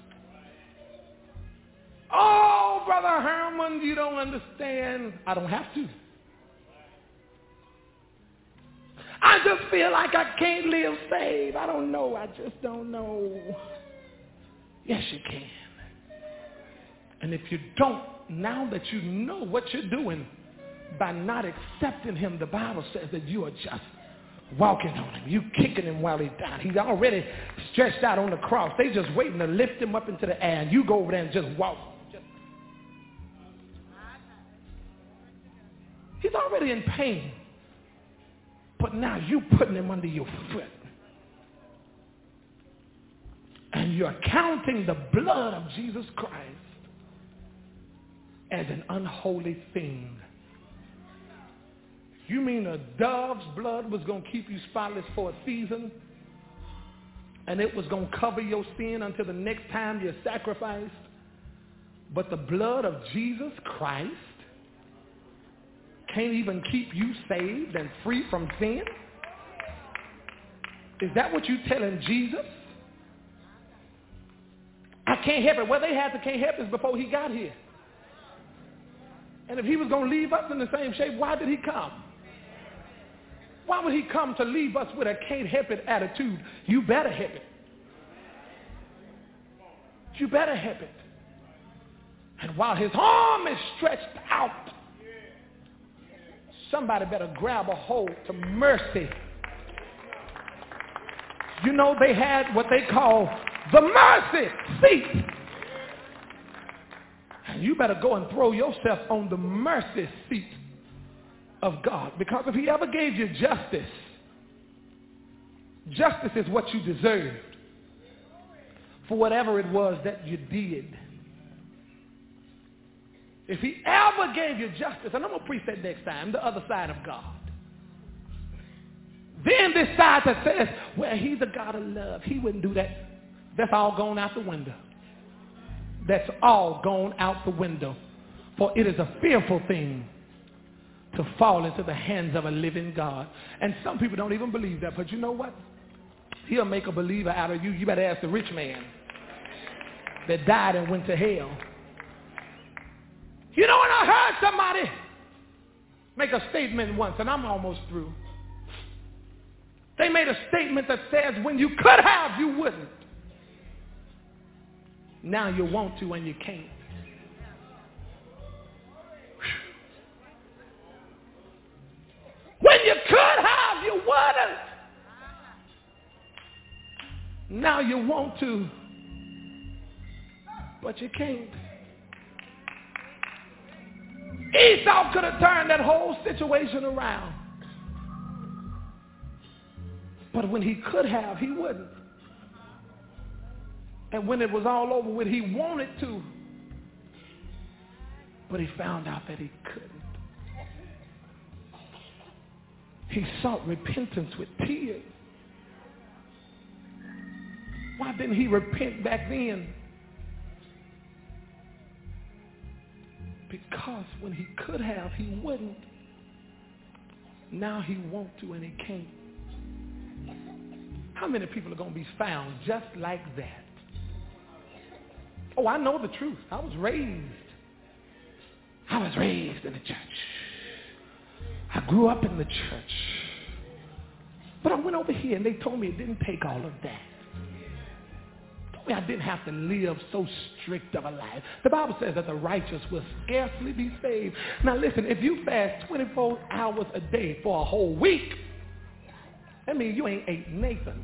Speaker 2: Oh, Brother Herman, you don't understand. I don't have to. I just feel like I can't live saved. I don't know. I just don't know. Yes, you can. And if you don't, now that you know what you're doing by not accepting him, the Bible says that you are just walking on him. You kicking him while he's down. He's already stretched out on the cross. They just waiting to lift him up into the air, and you go over there and just walk. He's already in pain. But now you putting him under your foot. And you're counting the blood of Jesus Christ as an unholy thing. You mean a dove's blood was going to keep you spotless for a season? And it was going to cover your sin until the next time you're sacrificed? But the blood of Jesus Christ can't even keep you saved and free from sin? Is that what you're telling Jesus? I can't help it. Well, they had to can't help it before he got here. And if he was going to leave us in the same shape, why did he come? Why would he come to leave us with a can't help it attitude? You better help it. You better help it. And while his arm is stretched out, somebody better grab a hold to mercy. You know, they had what they call the mercy seat. And you better go and throw yourself on the mercy seat of God. Because if he ever gave you justice, justice is what you deserved for whatever it was that you did. If he ever gave you justice, and I'm going to preach that next time, the other side of God. Then this side that says, well, he's a God of love. He wouldn't do that. That's all gone out the window. That's all gone out the window. For it is a fearful thing to fall into the hands of a living God. And some people don't even believe that. But you know what? He'll make a believer out of you. You better ask the rich man that died and went to hell. You know, when I heard somebody make a statement once, and I'm almost through. They made a statement that says, when you could have, you wouldn't. Now you want to and you can't. When you could have, you wouldn't. Now you want to, but you can't. Esau could have turned that whole situation around. But when he could have, he wouldn't. And when it was all over with, he wanted to. But he found out that he couldn't. He sought repentance with tears. Why didn't he repent back then? Because when he could have, he wouldn't. Now he wants to and he can't. How many people are going to be found just like that? Oh, I know the truth. I was raised in the church. I grew up in the church. But I went over here and they told me it didn't take all of that. Told me I didn't have to live so strict of a life. The Bible says that the righteous will scarcely be saved. Now listen, if you fast 24 hours a day for a whole week, that means you ain't ate Nathan.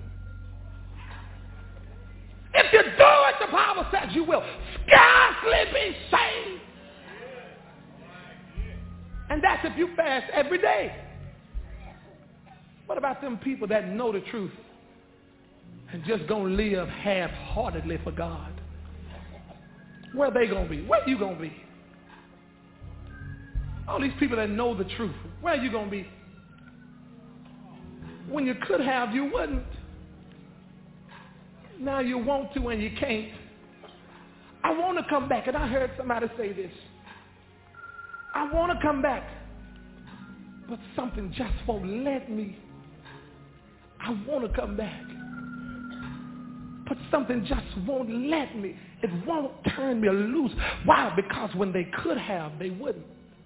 Speaker 2: If you do it, the Bible says you will scarcely be saved. And that's if you fast every day. What about them people that know the truth and just gonna live half-heartedly for God? Where are they gonna be? Where are you gonna be? All these people that know the truth, where are you gonna be? When you could have, you wouldn't. Now you want to and you can't. I want to come back. And I heard somebody say this. I want to come back. But something just won't let me. I want to come back. But something just won't let me. It won't turn me loose. Why? Because when they could have, they wouldn't.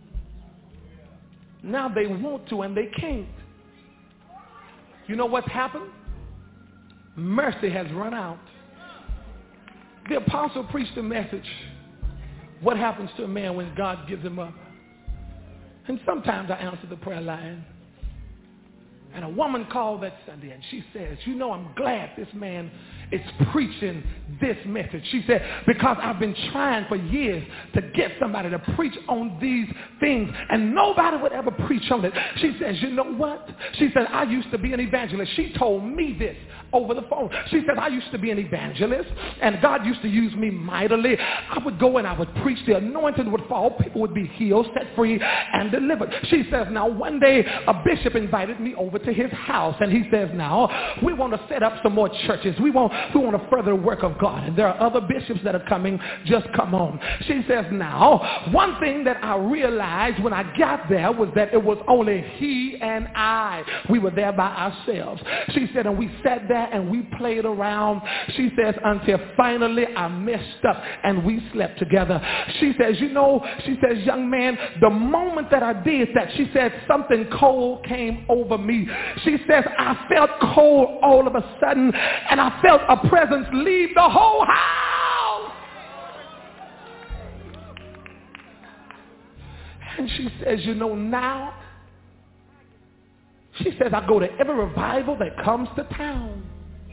Speaker 2: Now they want to and they can't. You know what's happened? Mercy has run out. The apostle preached a message. What happens to a man when God gives him up? And sometimes I answer the prayer line. And a woman called that Sunday and she says, you know, I'm glad this man is preaching this message. She said, because I've been trying for years to get somebody to preach on these things and nobody would ever preach on it. She says, you know what? She said, I used to be an evangelist. She told me this over the phone. She said, I used to be an evangelist and God used to use me mightily. I would go and I would preach. The anointing would fall. People would be healed, set free, and delivered. She says, now one day a bishop invited me over to his house, and he says, now, we want to set up some more churches. We want to further the work of God. And there are other bishops that are coming. Just come on. She says, now, one thing that I realized when I got there was that it was only he and I. We were there by ourselves. She said, and we sat there and we played around. She says, until finally I messed up and we slept together. She says, young man, the moment that I did that, she said, something cold came over me. She says, I felt cold all of a sudden, and I felt a presence leave the whole house. And she says, now, she says, I go to every revival that comes to town.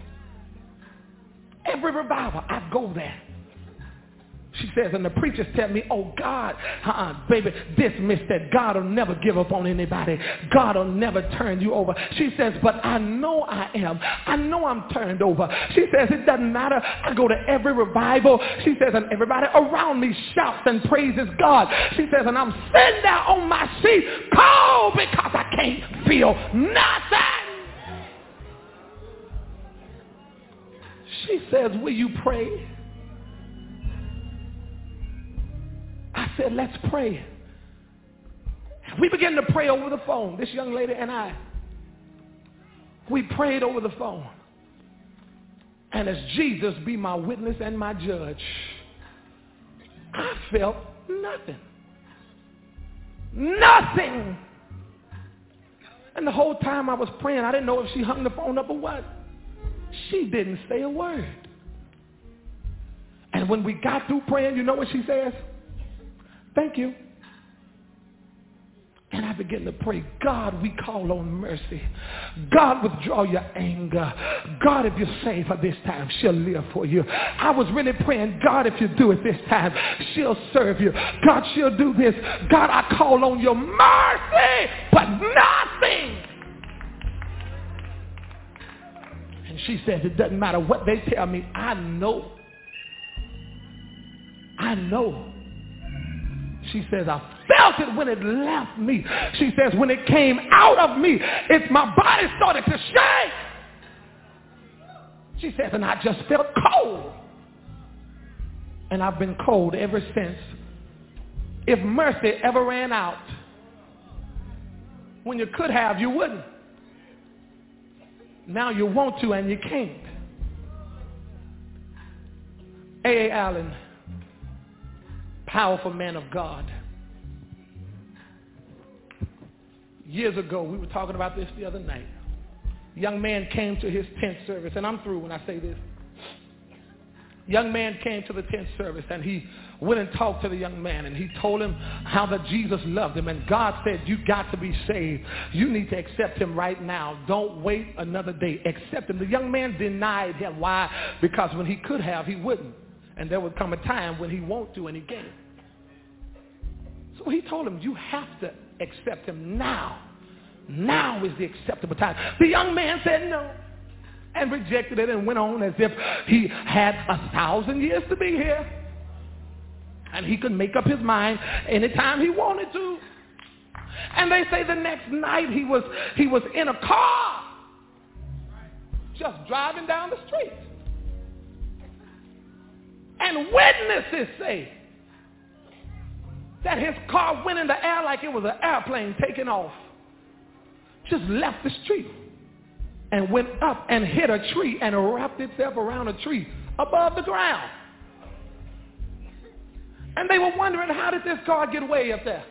Speaker 2: Every revival, I go there. She says, and the preachers tell me, oh, God, baby, dismiss that. God will never give up on anybody. God will never turn you over. She says, but I know I am. I know I'm turned over. She says, it doesn't matter. I go to every revival. She says, and everybody around me shouts and praises God. She says, and I'm sitting there on my seat cold because I can't feel nothing. She says, will you pray? I said, let's pray. We began to pray over the phone, this young lady and I. We prayed over the phone. And as Jesus be my witness and my judge, I felt nothing. Nothing. And the whole time I was praying, I didn't know if she hung the phone up or what. She didn't say a word. And when we got through praying, you know what she says? Thank you. And I begin to pray, God, we call on mercy. God, withdraw your anger. God, if you save her this time, she'll live for you. I was really praying, God, if you do it this time, she'll serve you. God, she'll do this. God, I call on your mercy, but nothing. And she says, it doesn't matter what they tell me. I know. She says, I felt it when it left me. She says, when it came out of me, my body started to shake. She says, and I just felt cold. And I've been cold ever since. If mercy ever ran out, when you could have, you wouldn't. Now you want to and you can't. A.A. Allen, powerful man of God. Years ago, we were talking about this the other night. A young man came to his tent service, and I'm through when I say this. Young man came to the tent service, and he went and talked to the young man, and he told him how that Jesus loved him, and God said, you got to be saved. You need to accept him right now. Don't wait another day. Accept him. The young man denied him. Why? Because when he could have, he wouldn't. And there would come a time when he won't do, and he can't. So he told him, you have to accept him now. Now is the acceptable time. The young man said no and rejected it and went on as if he had 1,000 years to be here. And he could make up his mind anytime he wanted to. And they say the next night he was in a car just driving down the street. And witnesses say that his car went in the air like it was an airplane taking off. Just left the street and went up and hit a tree and wrapped itself around a tree above the ground. And they were wondering, how did this car get way up there?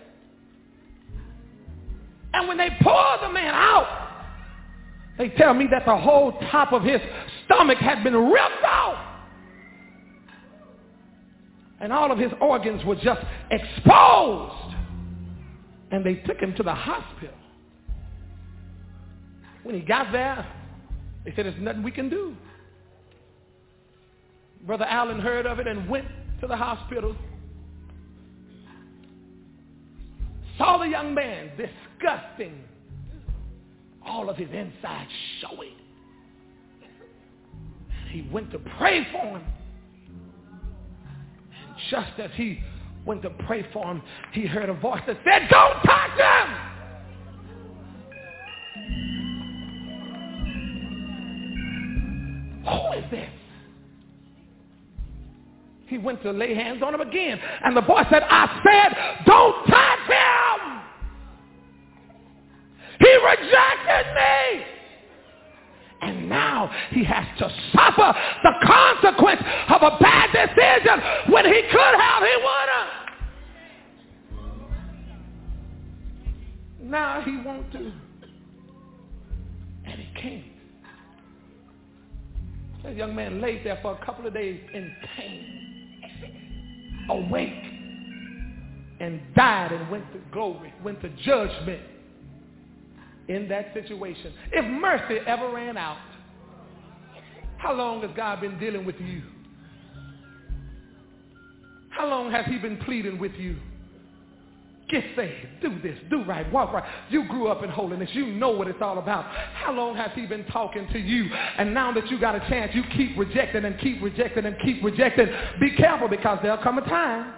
Speaker 2: And when they pulled the man out, they tell me that the whole top of his stomach had been ripped out. And all of his organs were just exposed. And they took him to the hospital. When he got there, they said, there's nothing we can do. Brother Allen heard of it and went to the hospital. Saw the young man, disgusting. All of his insides showing. He went to pray for him. Just as he went to pray for him, he heard a voice that said, don't touch him! Who is this? He went to lay hands on him again. And the boy said, I said, don't touch him. He rejected me. And now he has to suffer the consequence of a bad decision. When he could have, he would have. Now he wants to. And he can't. That young man laid there for a couple of days in pain, awake, and died and went to glory, went to judgment in that situation. If mercy ever ran out, how long has God been dealing with you? How long has he been pleading with you? Get saved, do this, do right, walk right. You grew up in holiness. You know what it's all about. How long has he been talking to you? And now that you got a chance, you keep rejecting and keep rejecting and keep rejecting. Be careful, because there'll come a time.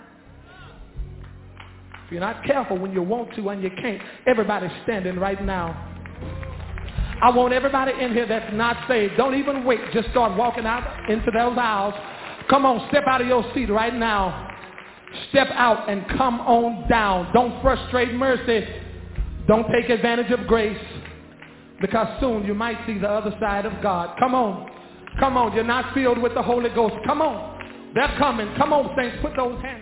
Speaker 2: If you're not careful when you want to and you can't, everybody's standing right now. I want everybody in here that's not saved. Don't even wait. Just start walking out into those aisles. Come on, step out of your seat right now. Step out and come on down. Don't frustrate mercy. Don't take advantage of grace, because soon you might see the other side of God. Come on. Come on. You're not filled with the Holy Ghost. Come on. They're coming. Come on, saints. Put those hands.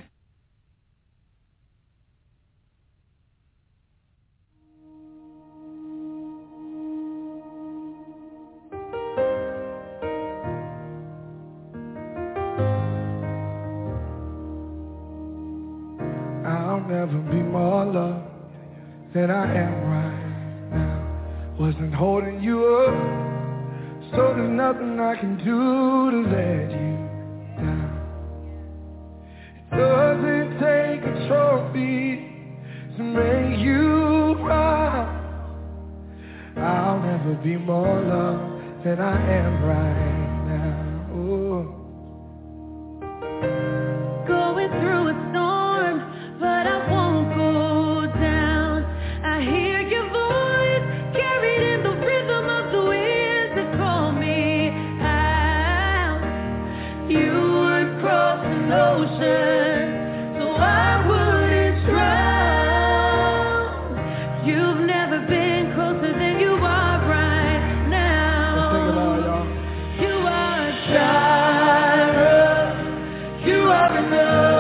Speaker 4: Never be more loved than I am right now. Wasn't holding you up, so there's nothing I can do to let you down. It doesn't take a trophy to make you proud. I'll never be more loved than I am right now. Oh.
Speaker 5: Going through a storm, but I won't go down. I hear your voice carried in the rhythm of the winds that call me out. You would cross an ocean, so I wouldn't drown. You've never been closer than you are right now.
Speaker 4: Let's sing it all, y'all.
Speaker 5: You are Jireh. You are enough.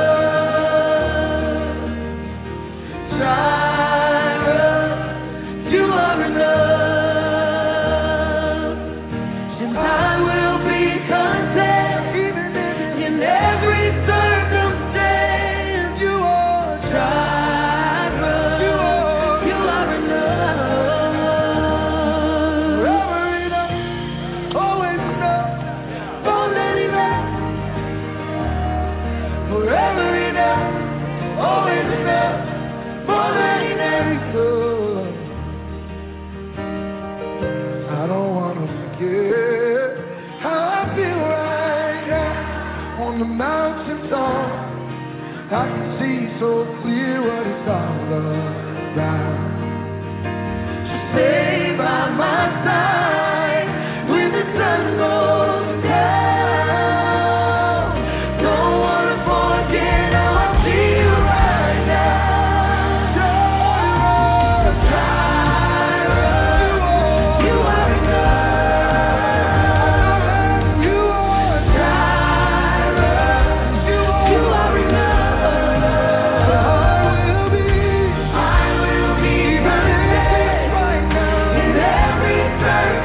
Speaker 4: I can see so clear what it's all about.
Speaker 5: So stay by my side when the sun goes down. Don't wanna forget how I feel right now. Jireh, you are enough. You are Jireh, you are enough. I will be perfect in every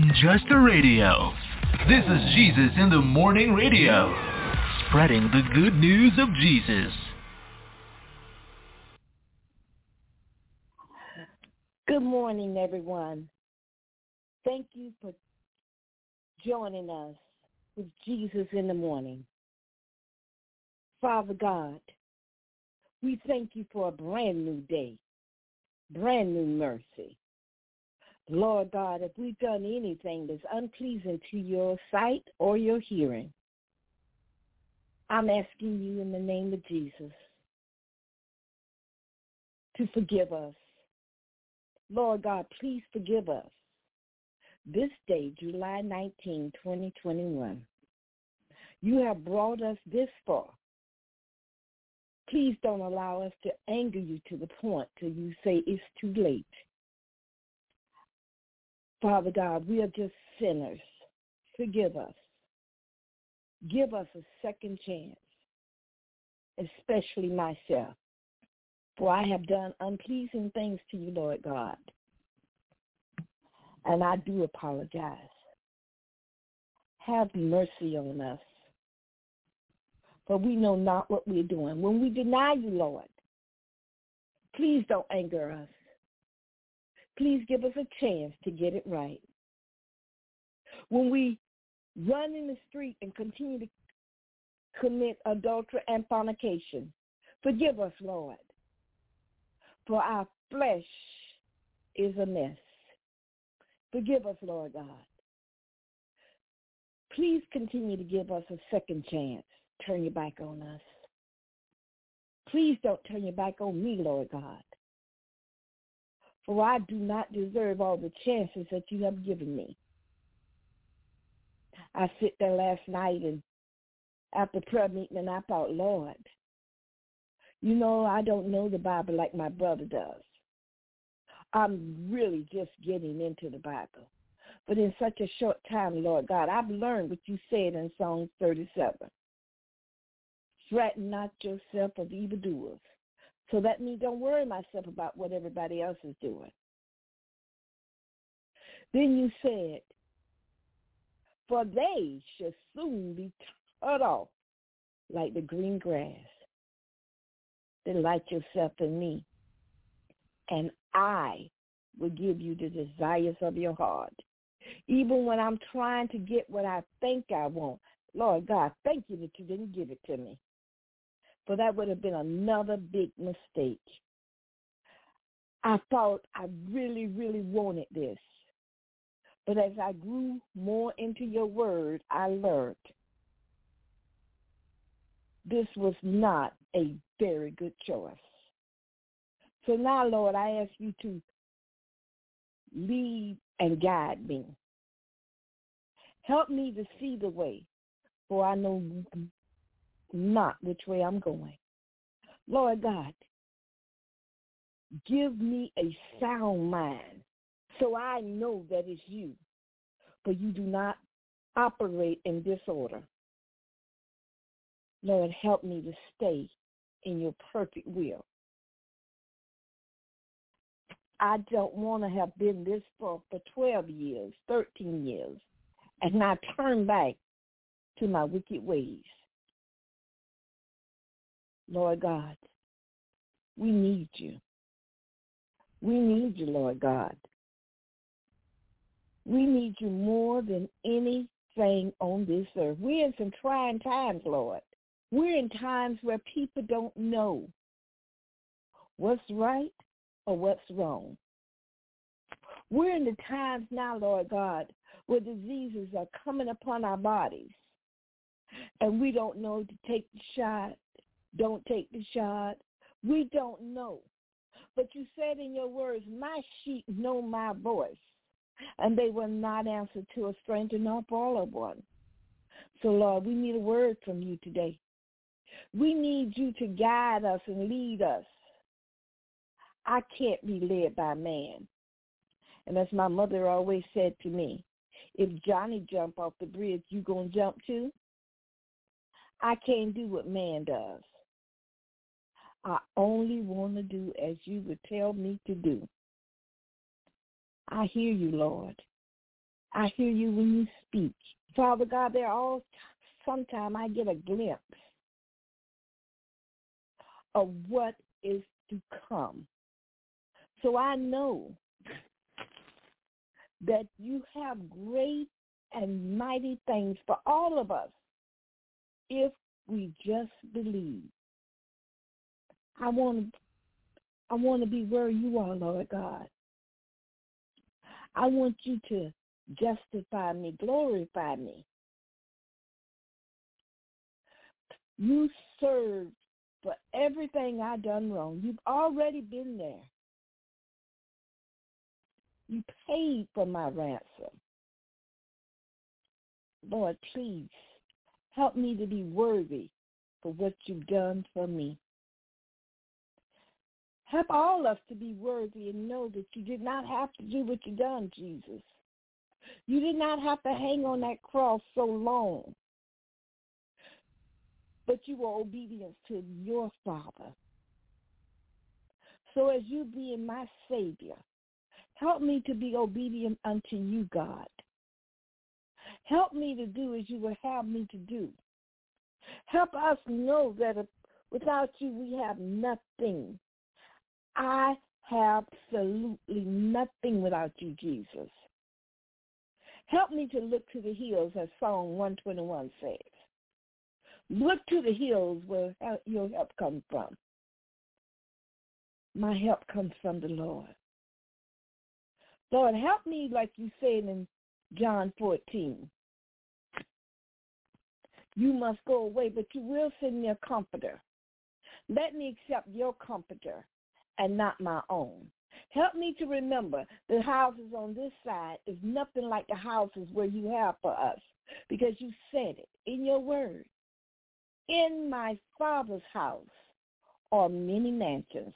Speaker 6: than just a radio. This is Jesus in the Morning Radio, spreading the good news of Jesus.
Speaker 7: Good morning, everyone. Thank you for joining us with Jesus in the Morning. Father God, we thank you for a brand new day, brand new mercy. Lord God, if we've done anything that's unpleasing to your sight or your hearing, I'm asking you in the name of Jesus to forgive us. Lord God, please forgive us. This day, July 19, 2021, you have brought us this far. Please don't allow us to anger you to the point till you say it's too late. Father God, we are just sinners. Forgive us. Give us a second chance, especially myself, for I have done unpleasing things to you, Lord God, and I do apologize. Have mercy on us, for we know not what we're doing. When we deny you, Lord, please don't anger us. Please give us a chance to get it right. When we run in the street and continue to commit adultery and fornication, forgive us, Lord, for our flesh is a mess. Forgive us, Lord God. Please continue to give us a second chance. Turn your back on us. Please don't turn your back on me, Lord God, for I do not deserve all the chances that you have given me. I sit there last night and after prayer meeting and I thought, Lord, you know, I don't know the Bible like my brother does. I'm really just getting into the Bible. But in such a short time, Lord God, I've learned what you said in Psalms 37. Threaten not yourself of evildoers. So that means don't worry myself about what everybody else is doing. Then you said, for they shall soon be cut off like the green grass. Delight yourself in me, and I will give you the desires of your heart. Even when I'm trying to get what I think I want, Lord God, thank you that you didn't give it to me, for that would have been another big mistake. I thought I really, really wanted this. But as I grew more into your word, I learned this was not a very good choice. So now, Lord, I ask you to lead and guide me. Help me to see the way, for I know not which way I'm going. Lord God, give me a sound mind so I know that it's you, for you do not operate in disorder. Lord, help me to stay in your perfect will. I don't want to have been this far for 12 years, 13 years, and not turn back to my wicked ways. Lord God, we need you. We need you, Lord God. We need you more than anything on this earth. We're in some trying times, Lord. We're in times where people don't know what's right or what's wrong. We're in the times now, Lord God, where diseases are coming upon our bodies, and we don't know to take the shot, don't take the shot. We don't know. But you said in your words, my sheep know my voice, and they will not answer to a stranger nor follow one. So, Lord, we need a word from you today. We need you to guide us and lead us. I can't be led by man. And as my mother always said to me, if Johnny jump off the bridge, you gonna jump too? I can't do what man does. I only want to do as you would tell me to do. I hear you, Lord. I hear you when you speak. Father God, sometimes I get a glimpse of what is to come. So I know that you have great and mighty things for all of us if we just believe. I want to be where you are, Lord God. I want you to justify me, glorify me. You served for everything I done wrong. You've already been there. You paid for my ransom. Lord, please help me to be worthy for what you've done for me. Help all of us to be worthy and know that you did not have to do what you done, Jesus. You did not have to hang on that cross so long, but you were obedient to your Father. So as you being my Savior, help me to be obedient unto you, God. Help me to do as you would have me to do. Help us know that without you we have nothing. I have absolutely nothing without you, Jesus. Help me to look to the hills, as Psalm 121 says. Look to the hills where your help comes from. My help comes from the Lord. Lord, help me like you said in John 14. You must go away, but you will send me a comforter. Let me accept your comforter and not my own. Help me to remember the houses on this side is nothing like the houses where you have for us, because you said it in your word. In my Father's house are many mansions.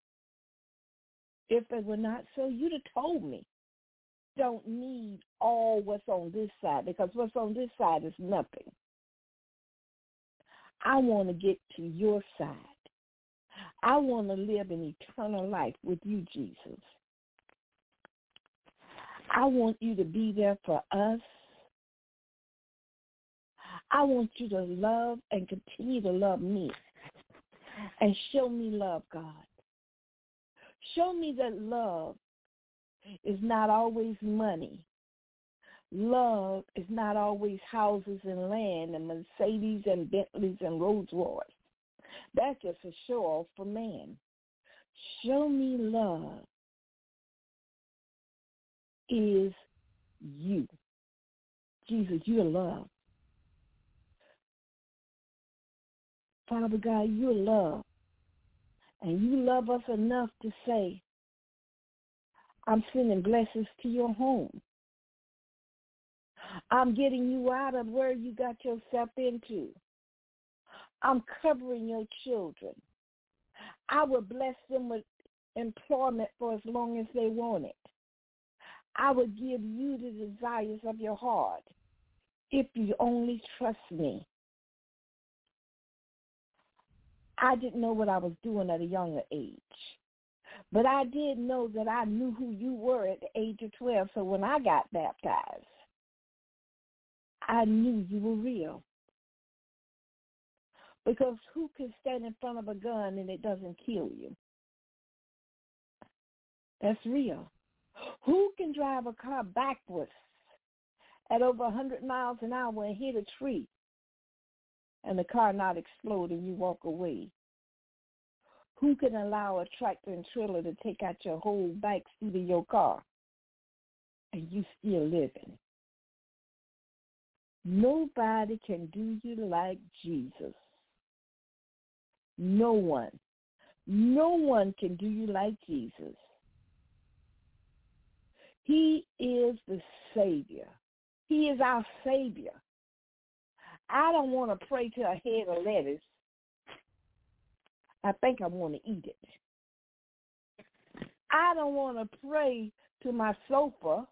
Speaker 7: If it were not so, you'd have told me. Don't need all what's on this side, because what's on this side is nothing. I want to get to your side. I want to live an eternal life with you, Jesus. I want you to be there for us. I want you to love and continue to love me and show me love, God. Show me that love is not always money. Love is not always houses and land and Mercedes and Bentleys and Rolls Royce. That's just a show-off for man. Show me love is you. Jesus, you're love. Father God, you're love. And you love us enough to say, I'm sending blessings to your home. I'm getting you out of where you got yourself into. I'm covering your children. I will bless them with employment for as long as they want it. I will give you the desires of your heart if you only trust me. I didn't know what I was doing at a younger age, but I did know that I knew who you were at the age of 12, so when I got baptized, I knew you were real. Because who can stand in front of a gun and it doesn't kill you? That's real. Who can drive a car backwards at over 100 miles an hour and hit a tree and the car not explode and you walk away? Who can allow a tractor and trailer to take out your whole back seat of your car and you still living? Nobody can do you like Jesus. No one. No one can do you like Jesus. He is the Savior. He is our Savior. I don't want to pray to a head of lettuce. I think I want to eat it. I don't want to pray to my sofa.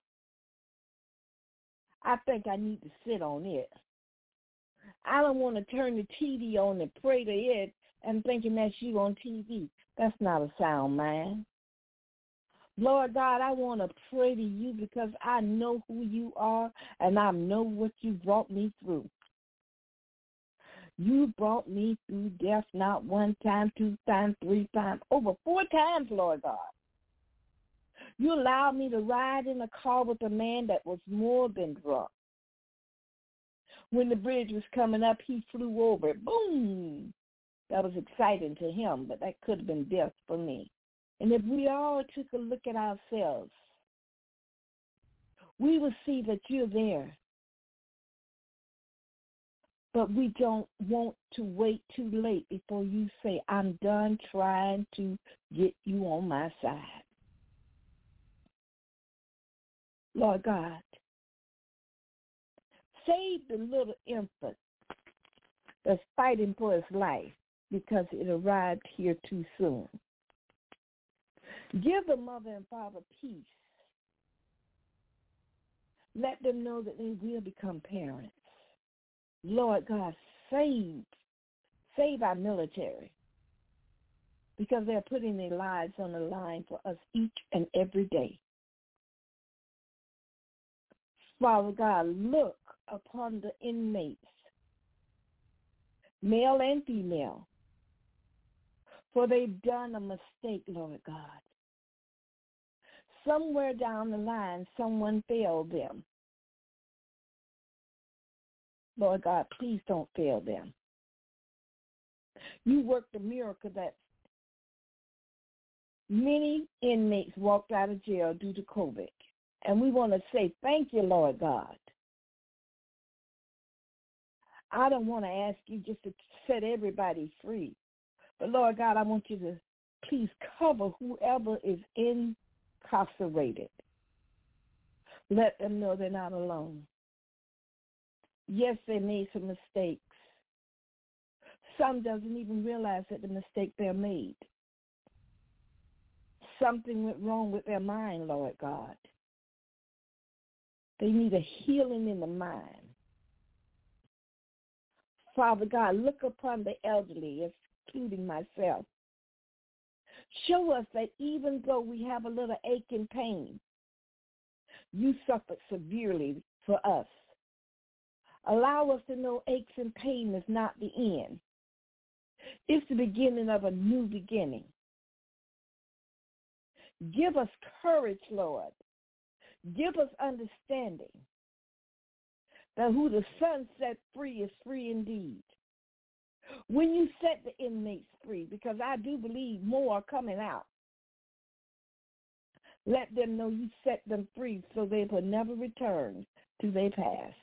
Speaker 7: I think I need to sit on it. I don't want to turn the TV on and pray to it and thinking that's you on TV. That's not a sound mind. Lord God, I want to pray to you because I know who you are and I know what you brought me through. You brought me through death not one time, 2 times, 3 times, over 4 times, Lord God. You allowed me to ride in a car with a man that was more than drunk. When the bridge was coming up, he flew over it. Boom! That was exciting to him, but that could have been death for me. And if we all took a look at ourselves, we would see that you're there. But we don't want to wait too late before you say, I'm done trying to get you on my side. Lord God, save the little infant that's fighting for his life because it arrived here too soon. Give the mother and father peace. Let them know that they will become parents. Lord God, save our military because they're putting their lives on the line for us each and every day. Father God, look upon the inmates, male and female, for they've done a mistake, Lord God. Somewhere down the line, someone failed them. Lord God, please don't fail them. You worked a miracle that many inmates walked out of jail due to COVID. And we want to say thank you, Lord God. I don't want to ask you just to set everybody free. But, Lord God, I want you to please cover whoever is incarcerated. Let them know they're not alone. Yes, they made some mistakes. Some doesn't even realize that the mistake they made. Something went wrong with their mind, Lord God. They need a healing in the mind. Father God, look upon the elderly, including myself. Show us that even though we have a little ache and pain, you suffered severely for us. Allow us to know aches and pain is not the end. It's the beginning of a new beginning. Give us courage, Lord. Give us understanding that who the Son set free is free indeed. When you set the inmates free, because I do believe more are coming out, let them know you set them free so they will never return to their past.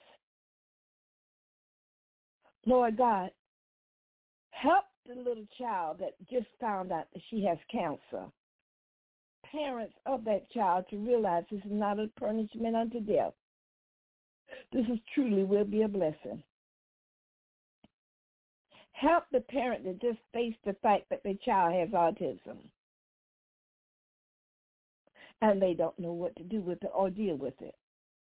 Speaker 7: Lord God, help the little child that just found out that she has cancer. Parents of that child to realize this is not a punishment unto death. This is truly will be a blessing. Help the parent to just face the fact that their child has autism and they don't know what to do with it or deal with it.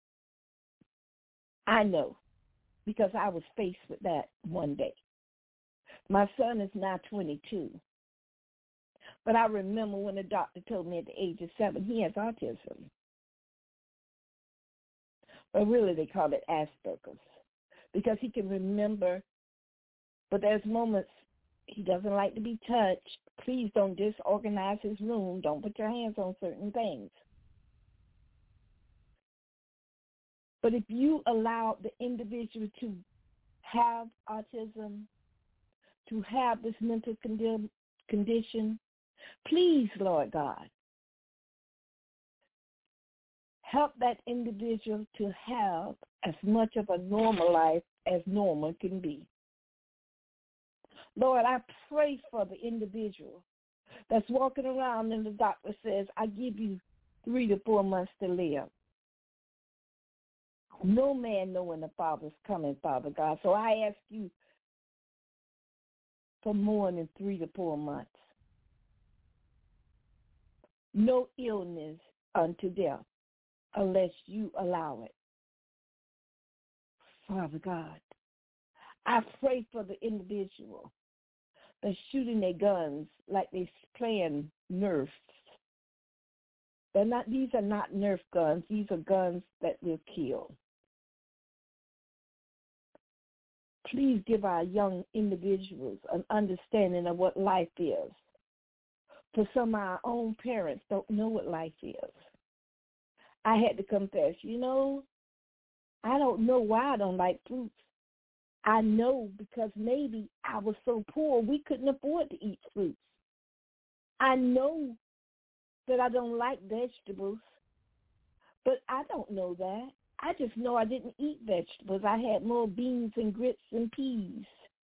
Speaker 7: I know because I was faced with that one day. My son is now 22. But I remember when the doctor told me at the age of 7 he has autism. But really they call it Asperger's because he can remember, but there's moments he doesn't like to be touched. Please don't disorganize his room. Don't put your hands on certain things. But if you allow the individual to have autism, to have this mental condition, please, Lord God, help that individual to have as much of a normal life as normal can be. Lord, I pray for the individual that's walking around and the doctor says, I give you 3 to 4 months to live. No man knowing the Father's coming, Father God. So I ask you for more than 3 to 4 months. No illness unto death unless you allow it. Father God, I pray for the individual that's shooting their guns like they're playing Nerfs. These are not Nerf guns. These are guns that will kill. Please give our young individuals an understanding of what life is. For some of our own parents don't know what life is. I had to confess, I don't know why I don't like fruits. I know because maybe I was so poor we couldn't afford to eat fruits. I know that I don't like vegetables, but I don't know that. I just know I didn't eat vegetables. I had more beans and grits and peas.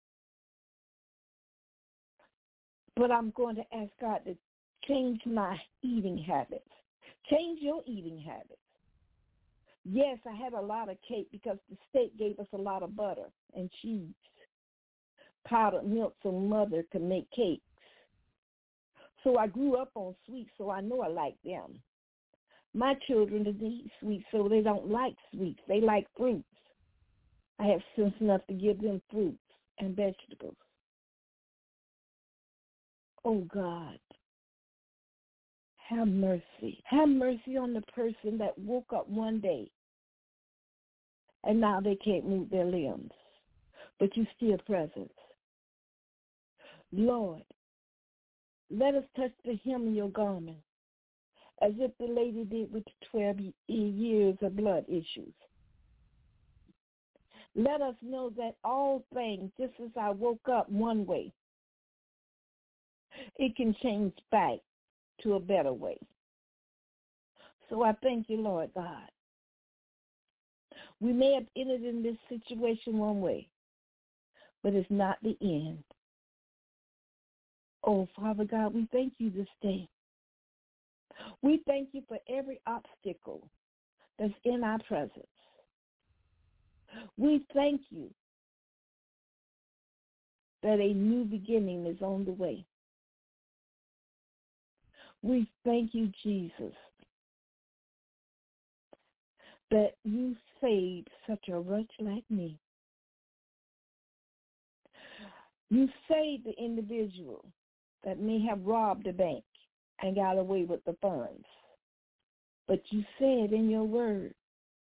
Speaker 7: But I'm going to ask God to change my eating habits. Change your eating habits. Yes, I had a lot of cake because the state gave us a lot of butter and cheese, powdered milk so mother could make cakes. So I grew up on sweets, so I know I like them. My children didn't eat sweets, so they don't like sweets. They like fruits. I have sense enough to give them fruits and vegetables. Oh, God, have mercy. Have mercy on the person that woke up one day and now they can't move their limbs, but you still present. Lord, let us touch the hem of your garment as if the lady did with the 12 years of blood issues. Let us know that all things, just as I woke up one way, it can change back to a better way. So I thank you, Lord God. We may have entered in this situation one way, but it's not the end. Oh, Father God, we thank you this day. We thank you for every obstacle that's in our presence. We thank you that a new beginning is on the way. We thank you, Jesus, that you saved such a wretch like me. You saved the individual that may have robbed a bank and got away with the funds. But you said in your word,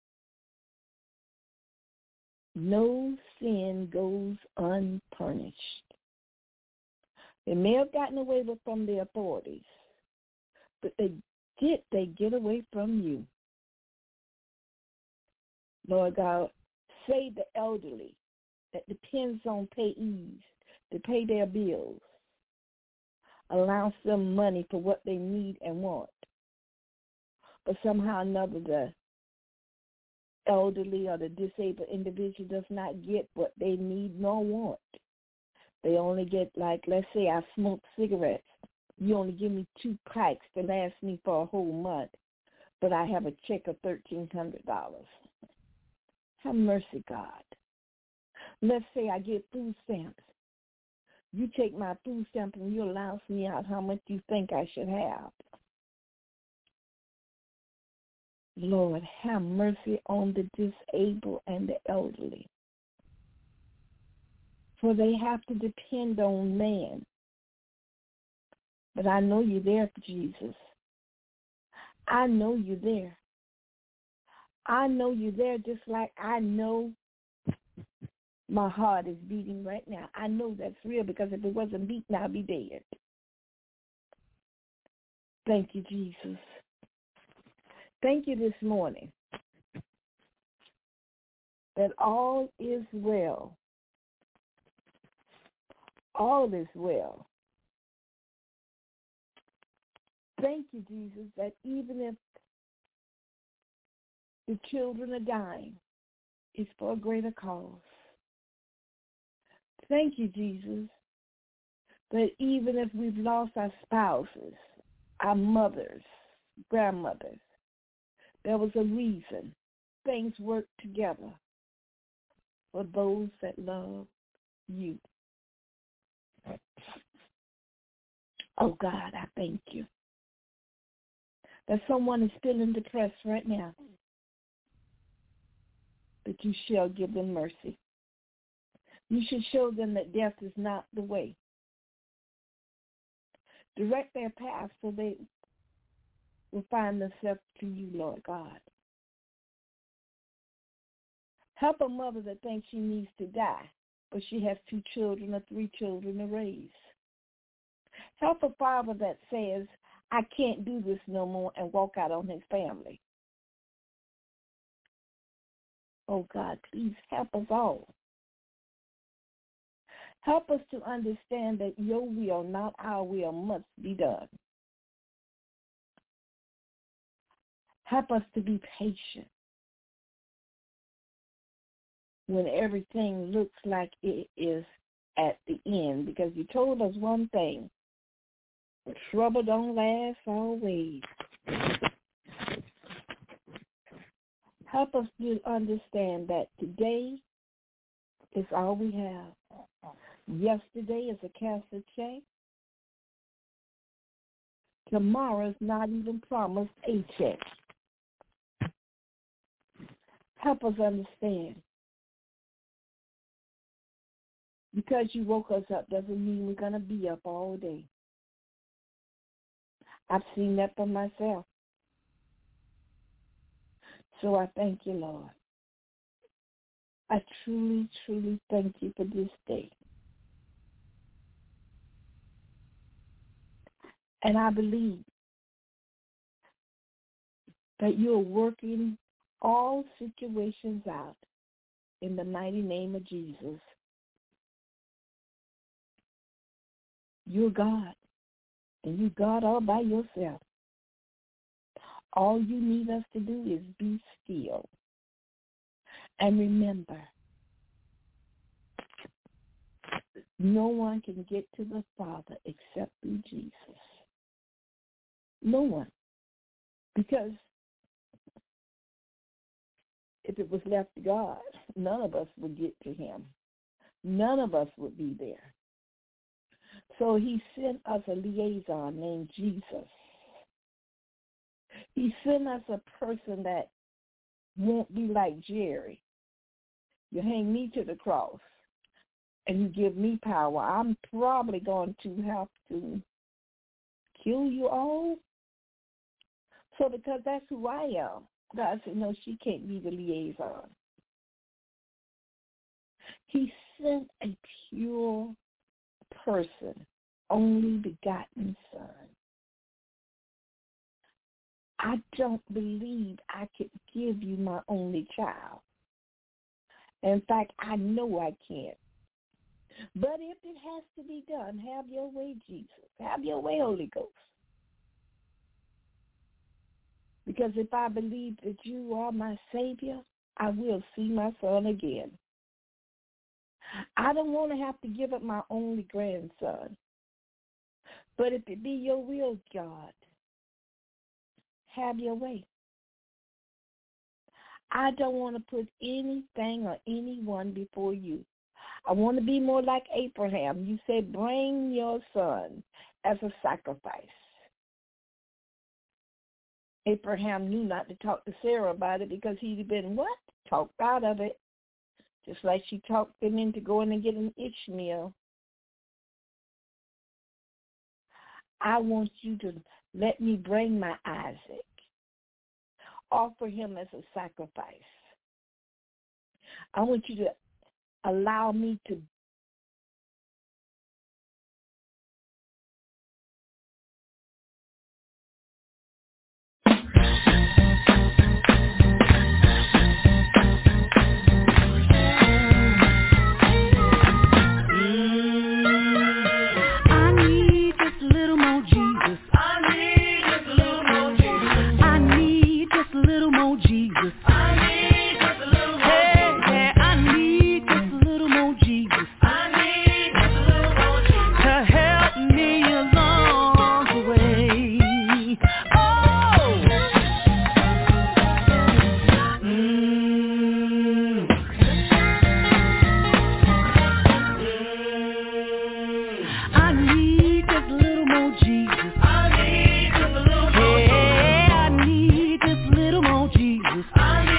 Speaker 7: no sin goes unpunished. They may have gotten away with from the authorities, but they get away from you. Lord God, save the elderly that depends on payees to pay their bills. Allow them money for what they need and want. But somehow or another, the elderly or the disabled individual does not get what they need nor want. They only get, like, let's say I smoke cigarettes. You only give me 2 packs to last me for a whole month, but I have a check of $1,300. Have mercy, God. Let's say I get food stamps. You take my food stamp and you allow me out how much you think I should have. Lord, have mercy on the disabled and the elderly. For they have to depend on man. But I know you're there, Jesus. I know you're there. I know you're there just like I know my heart is beating right now. I know that's real because if it wasn't beating, I'd be dead. Thank you, Jesus. Thank you this morning that all is well. All is well. Thank you, Jesus, that even if the children are dying, it's for a greater cause. Thank you, Jesus, that even if we've lost our spouses, our mothers, grandmothers, there was a reason. Things work together for those that love you. Oh, God, I thank you that someone is feeling depressed right now, that you shall give them mercy. You should show them that death is not the way. Direct their path so they will find themselves to you, Lord God. Help a mother that thinks she needs to die, but she has 2 children or 3 children to raise. Help a father that says, I can't do this no more, and walk out on his family. Oh, God, please help us all. Help us to understand that your will, not our will, must be done. Help us to be patient when everything looks like it is at the end, because you told us one thing: trouble don't last always. Help us to understand that today is all we have. Yesterday is a cancer check. Tomorrow's not even promised a check. Help us understand. Because you woke us up doesn't mean we're going to be up all day. I've seen that for myself. So I thank you, Lord. I truly, truly thank you for this day. And I believe that you're working all situations out in the mighty name of Jesus. You're God, and you're God all by yourself. All you need us to do is be still. And remember, no one can get to the Father except through Jesus. No one. Because if it was left to God, none of us would get to him. None of us would be there. So he sent us a liaison named Jesus. He sent us a person that won't be like Jerry. You hang me to the cross and you give me power. I'm probably going to have to kill you all. So because that's who I am, God said, no, she can't be the liaison. He sent a pure person, only begotten Son. I don't believe I could give you my only child. In fact, I know I can't. But if it has to be done, have your way, Jesus. Have your way, Holy Ghost. Because if I believe that you are my Savior, I will see my son again. I don't want to have to give up my only grandson. But if it be your will, God, have your way. I don't want to put anything or anyone before you. I want to be more like Abraham. You said, bring your son as a sacrifice. Abraham knew not to talk to Sarah about it because he'd been, what? Talked out of it. Just like she talked him into going and getting Ishmael. I want you to let me bring my Isaac. Offer him as a sacrifice. I want you to allow me to
Speaker 5: I need just a little more Jesus.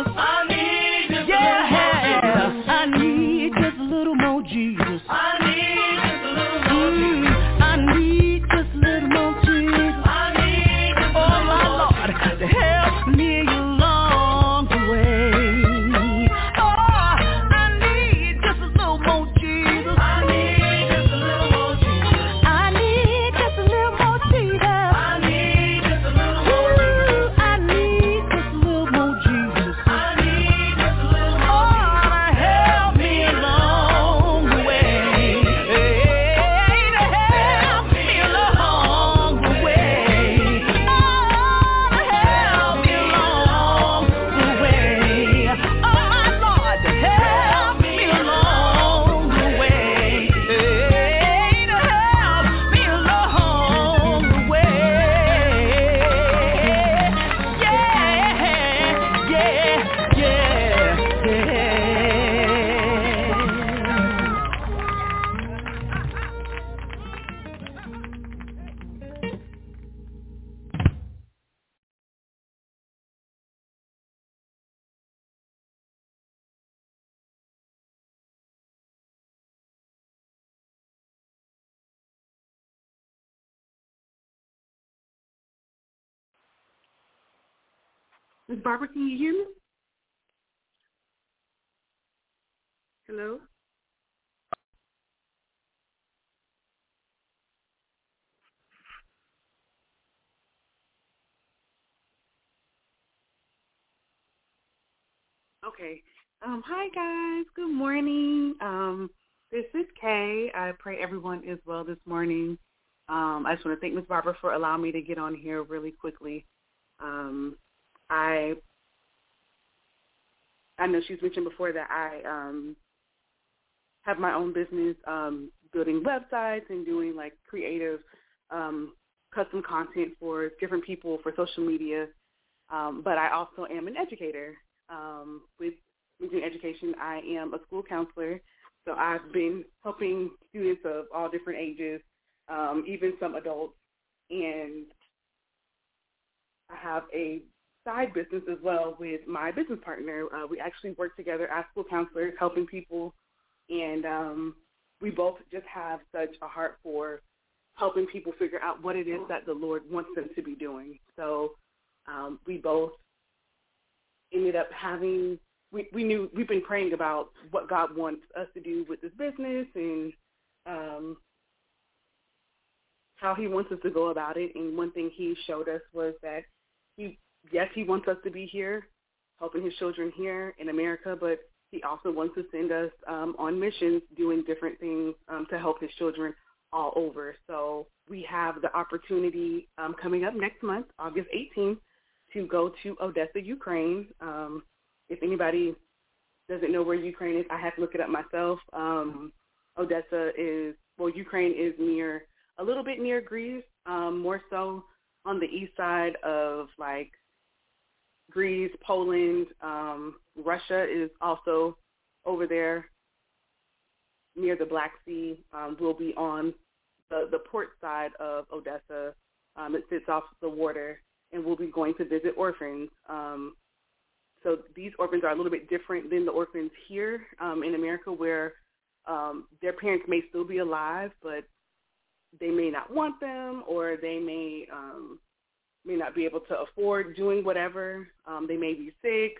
Speaker 5: Jesus. I need just I need just a little more Jesus. I need just a little more Jesus. I need just a little more Jesus. I need just a little my Lord, to help me along the way. Oh, I need just a little more Jesus. I need just a little more Jesus. I need just a little more Jesus. I need just a little more Jesus. I need just a little more Jesus. I need just a little more Jesus. Oh, to help me along the way. To help me along the way. Oh, to help me along the way. Oh, my Lord, to help me along the way. To help me along the way.
Speaker 8: Ms. Barbara, can you hear me? Hello? Okay. Hi, guys. Good morning. This is Kay. I pray everyone is well this morning. I just want to thank Ms. Barbara for allowing me to get on here really quickly. I know she's mentioned before that I have my own business building websites and doing like creative custom content for different people for social media. But I also am an educator. With Michigan Education, I am a school counselor. So I've been helping students of all different ages, even some adults. And I have a side business as well with my business partner. We actually work together as school counselors, helping people, and we both just have such a heart for helping people figure out what it is that the Lord wants them to be doing. So we both ended up having, we knew, we've been praying about what God wants us to do with this business and how he wants us to go about it. And one thing he showed us was that he wants us to be here, helping his children here in America, but he also wants to send us on missions doing different things to help his children all over. So we have the opportunity coming up next month, August 18th, to go to Odessa, Ukraine. If anybody doesn't know where Ukraine is, I have to look it up myself. Odessa is, Ukraine is a little bit near Greece, more so on the east side of like Greece, Poland. Russia is also over there near the Black Sea. We'll be on the port side of Odessa. It sits off the water, and we'll be going to visit orphans. So these orphans are a little bit different than the orphans here in America, where their parents may still be alive, but they may not want them, or they may not be able to afford doing whatever. They may be sick,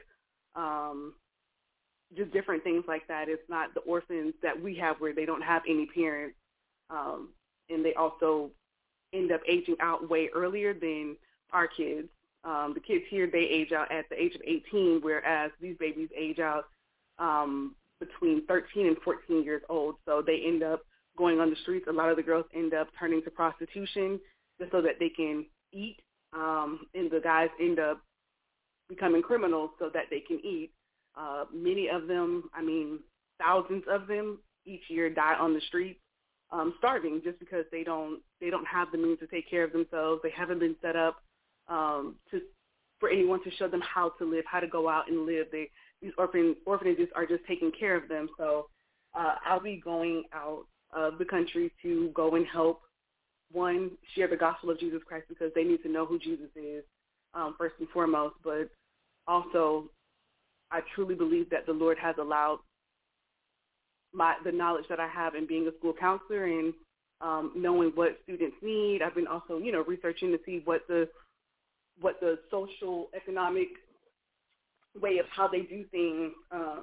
Speaker 8: just different things like that. It's not the orphans that we have where they don't have any parents, and they also end up aging out way earlier than our kids. The kids here, they age out at the age of 18, whereas these babies age out between 13 and 14 years old. So they end up going on the streets. A lot of the girls end up turning to prostitution just so that they can eat, and the guys end up becoming criminals so that they can eat. Many of them, thousands of them each year die on the streets, starving just because they don't have the means to take care of themselves. They haven't been set up for anyone to show them how to live, how to go out and live. These orphanages are just taking care of them. So I'll be going out of the country to go and help, one, share the gospel of Jesus Christ, because they need to know who Jesus is first and foremost, but also I truly believe that the Lord has allowed the knowledge that I have in being a school counselor and knowing what students need. I've been also, researching to see what the social economic way of how they do things,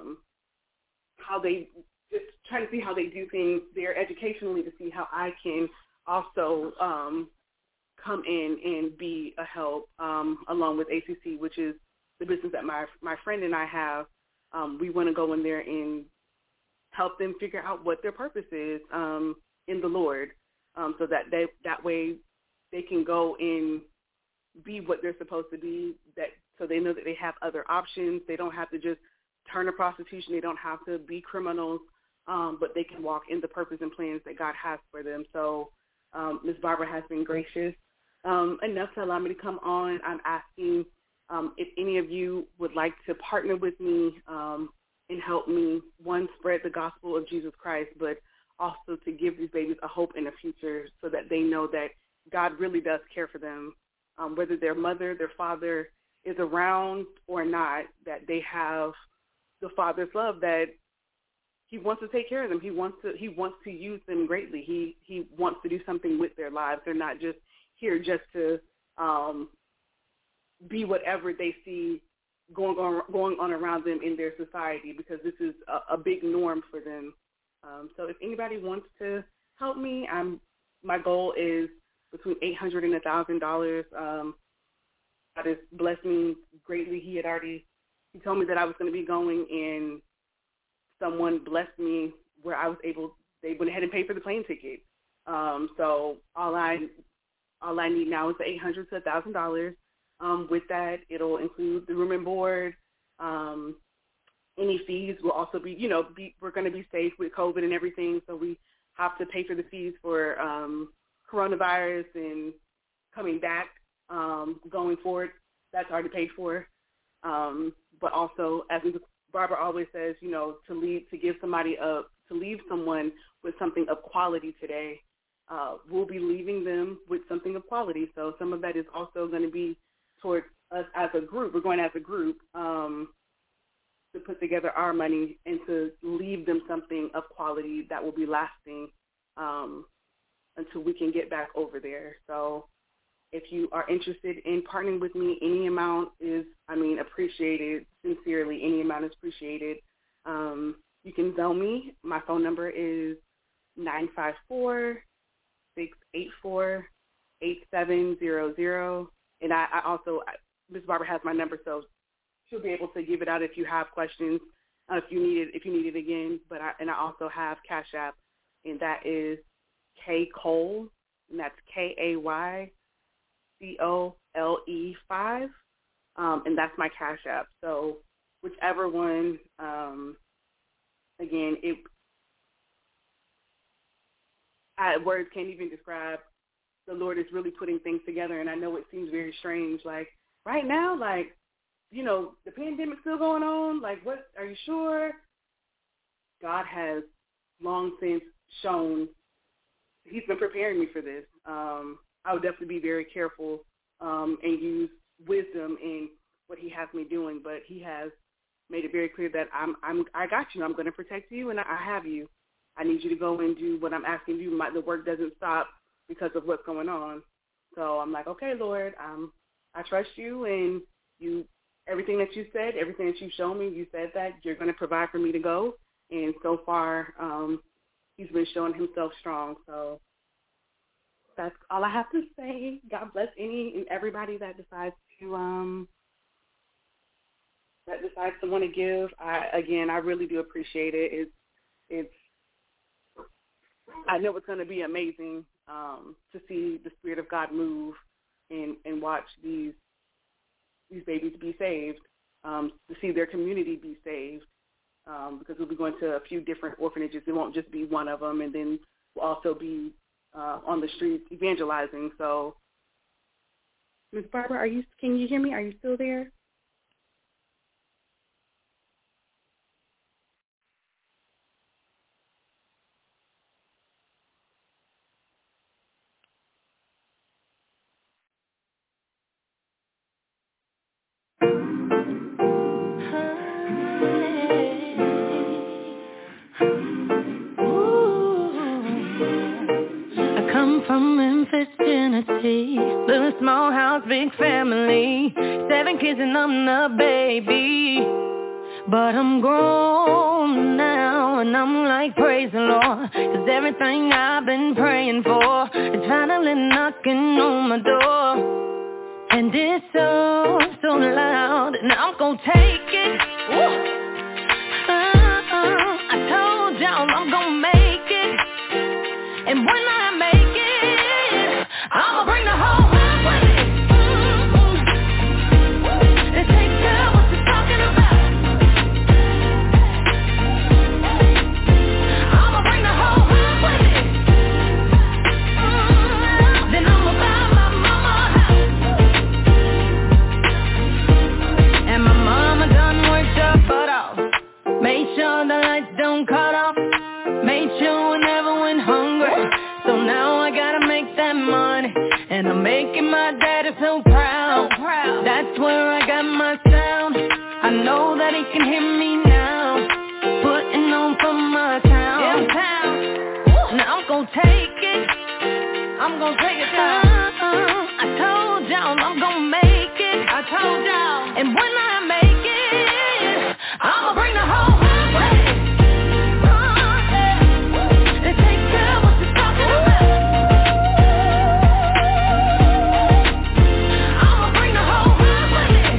Speaker 8: just trying to see how they do things there educationally to see how I can also come in and be a help along with ACC, which is the business that my friend and I have. We want to go in there and help them figure out what their purpose is in the Lord, so that way they can go and be what they're supposed to be, so they know that they have other options. They don't have to just turn to prostitution. They don't have to be criminals, but they can walk in the purpose and plans that God has for them. So Ms. Barbara has been gracious enough to allow me to come on. I'm asking if any of you would like to partner with me and help me, one, spread the gospel of Jesus Christ, but also to give these babies a hope in the future so that they know that God really does care for them, whether their mother, their father is around or not, that they have the Father's love, that he wants to take care of them. He wants to use them greatly. He wants to do something with their lives. They're not just here just to be whatever they see going on around them in their society, because this is a big norm for them. So if anybody wants to help me, my goal is between $800 and $1,000. God has blessed me greatly. He told me that I was going to be going, and someone blessed me where they went ahead and paid for the plane ticket. So all I need now is the $800 to $1,000. With that, it'll include the room and board. Any fees will also be, we're going to be safe with COVID and everything, so we have to pay for the fees for coronavirus and coming back going forward. That's already paid for. But also, as Barbara always says, to leave someone with something of quality today, we'll be leaving them with something of quality. So some of that is also going to be towards us as a group. We're going as a group to put together our money and to leave them something of quality that will be lasting until we can get back over there. So if you are interested in partnering with me, any amount is, appreciated. Sincerely, any amount is appreciated. You can Zelle me. My phone number is 954-684-8700. And I also, Ms. Barbara has my number, so she'll be able to give it out if you have questions, if you need it again. But I also have Cash App, and that is K Cole, and that's KAYCOLE 5, and that's my Cash App. So whichever one, again, words can't even describe. The Lord is really putting things together, and I know it seems very strange. Like right now, the pandemic's still going on. Like, what? Are you sure? God has long since shown he's been preparing me for this. I would definitely be very careful and use wisdom in what he has me doing, but he has made it very clear that I got you. I'm going to protect you, and I have you. I need you to go and do what I'm asking you. The work doesn't stop because of what's going on. So I'm like, okay, Lord, I trust you, and everything that you said, everything that you've shown me, you said that you're going to provide for me to go. And so far, he's been showing himself strong. So that's all I have to say. God bless any and everybody that decides to want to give. I really do appreciate it. I know it's going to be amazing to see the Spirit of God move and watch these babies be saved, to see their community be saved, because we'll be going to a few different orphanages. It won't just be one of them, and then we'll also be on the streets evangelizing. So, Ms. Barbara, can you hear me? Are you still there?
Speaker 5: house, big family, 7 kids and I'm the baby. But I'm grown now and I'm like, praise the Lord, 'cause everything I've been praying for is finally knocking on my door. And it's so, so loud, and I'm gonna take it. I told y'all I'm gonna make it. And when I make it, I'ma bring the whole house with me. It takes care what you're talking about. I'ma bring the whole house with me. Then I'ma buy my mama a house. And my mama done worked her butt off. Made sure the lights don't cut off. Made sure we never went hungry. So now I gotta make that money. And I'm making my daddy so proud. That's where I got my sound. I know that he can hear me now. Putting on for my town. Now I'm gonna take it. I'm gonna take it down. I told y'all I'm gonna make it. I told y'all. And when I make it, I'ma bring the whole house with me. It takes care what you're talking about. I'ma bring the whole house with me.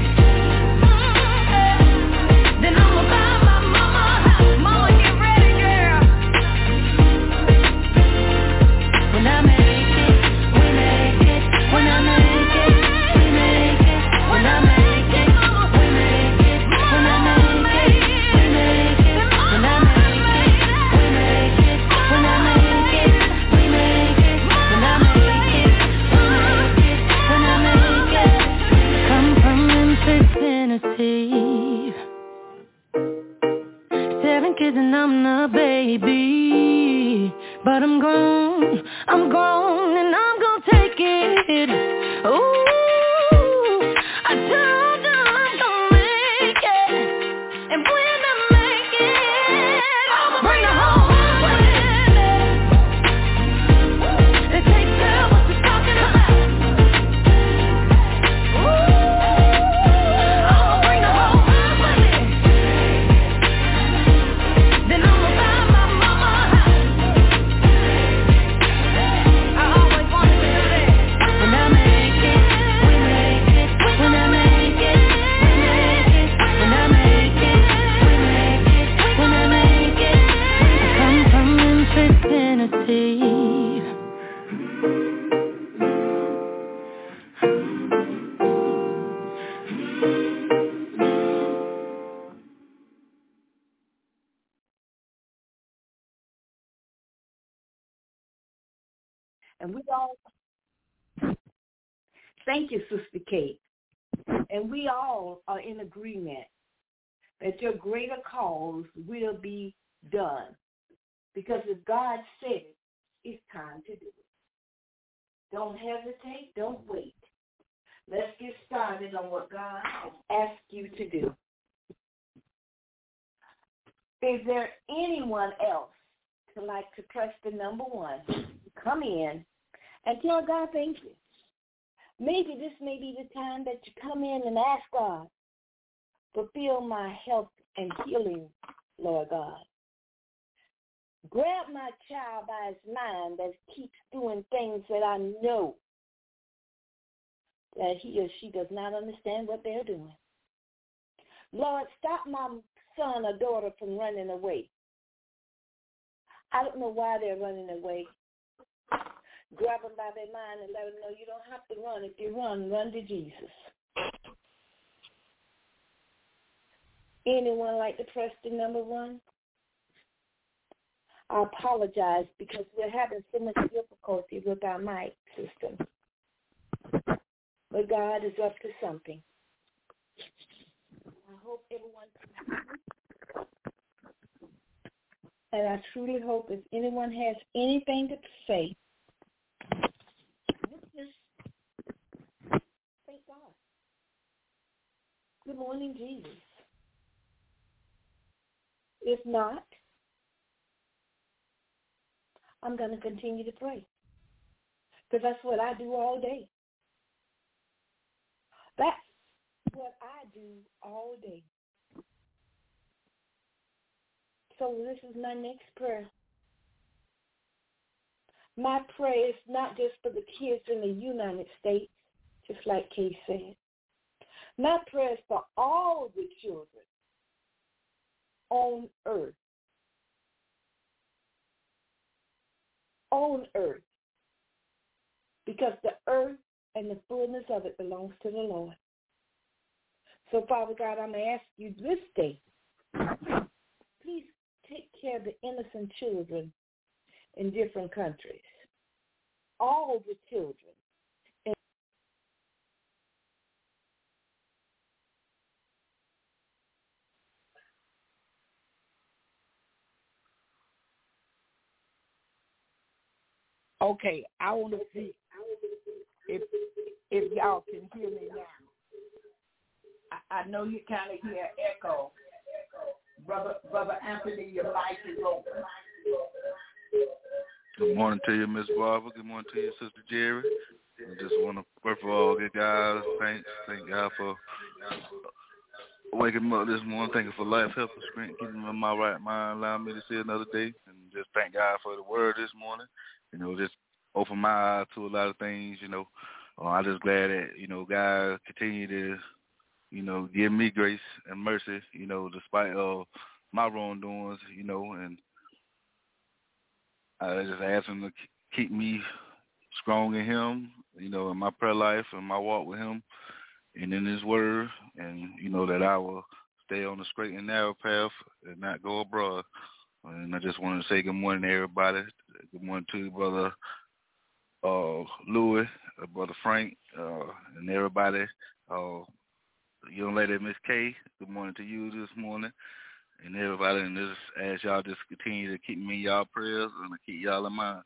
Speaker 5: Then I'ma buy my mama a house. Mama, get ready, girl. When I make it, we make it. When I make it, we make it. When I make it, we make it. When I make it, we make it. When I make it, we make it. When I make it, we make it. When I make it, we make it. When I make it. Come from Memphis, Tennessee. 7 kids and I'm the baby. But I'm grown, and I'm gonna take it. Ooh, I told you I'm gonna make it. And when I make it, I'ma bring the whole house with me. It takes care what you're talking about. Ooh, I'ma bring the whole house with me. Then I'ma buy my mama a house. I always wanted to do that. When I make it, we make it. When I make it, we make it. When I make it, we make it. When I make it, I come from Memphis, Tennessee.
Speaker 7: And we all, thank you, Sister Kate. And we all are in agreement that your greater cause will be done. Because if God said it, it's time to do it. Don't hesitate. Don't wait. Let's get started on what God has asked you to do. Is there anyone else who like to press the number 1? Come in and tell God thank you. Maybe this may be the time that you come in and ask God, fulfill my health and healing, Lord God. Grab my child by his mind that keeps doing things that I know that he or she does not understand what they're doing. Lord, stop my son or daughter from running away. I don't know why they're running away. Grab them by their mind and let them know you don't have to run. If you run to Jesus. Anyone like to press the number 1? I apologize because we're having so much difficulty with our mic system. But God is up to something. I hope everyone can. And I truly hope if anyone has anything to say, thank God. Good morning, Jesus. If not, I'm going to continue to pray. Because that's what I do all day. That's what I do all day. So this is my next prayer. My prayer is not just for the kids in the United States, just like Kay said. My prayer is for all the children on earth. On earth. Because the earth and the fullness of it belongs to the Lord. So, Father God, I'm going to ask you this day, please take care of the innocent children in different countries. All the children. Okay, I want to see if y'all can hear me now. I know you kind of hear echo. Brother Anthony, your mic is open.
Speaker 9: Good morning to you, Miss Barbara. Good morning to you, Sister Jerry. I just want to, first of all, give God thanks. Thank God for waking me up this morning. Thank you for life, health, and strength, keeping me in my right mind, allowing me to see another day. And just thank God for the word this morning. You know, just open my eyes to a lot of things, you know. I'm just glad that, you know, God continue to, you know, give me grace and mercy, you know, despite my wrongdoings, you know, and I just ask him to keep me strong in him, you know, in my prayer life and my walk with him and in his word, and, you know, that I will stay on the straight and narrow path and not go abroad. And I just wanted to say good morning to everybody. Good morning to you, Brother Louis, Brother Frank, and everybody. Young lady, Miss Kay, good morning to you this morning. And everybody, and just ask y'all just continue to keep me in y'all prayers and to keep y'all in mind.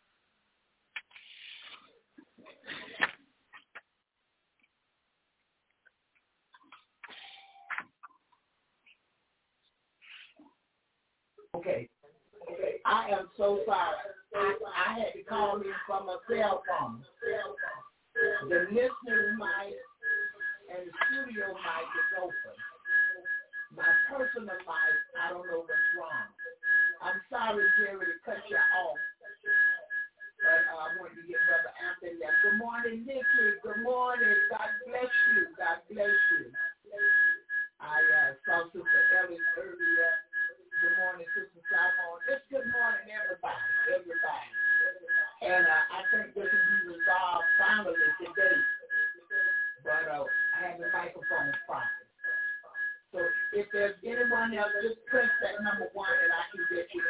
Speaker 7: Okay. I am so sorry. I had to call in from a cell phone. The listener's mic and the studio mic is open. My personal mic, I don't know what's wrong. I'm sorry, Jerry, to cut you off. But I wanted to get Brother Anthony there. Good morning, Nikki. Good morning. God bless you. God bless you. I saw Sister Ellis earlier. Good morning, Sister Simon. Just good morning, everybody. And I think this will be resolved finally today. But I had the microphone problem. So if there's anyone else, just press that number 1 and I can get you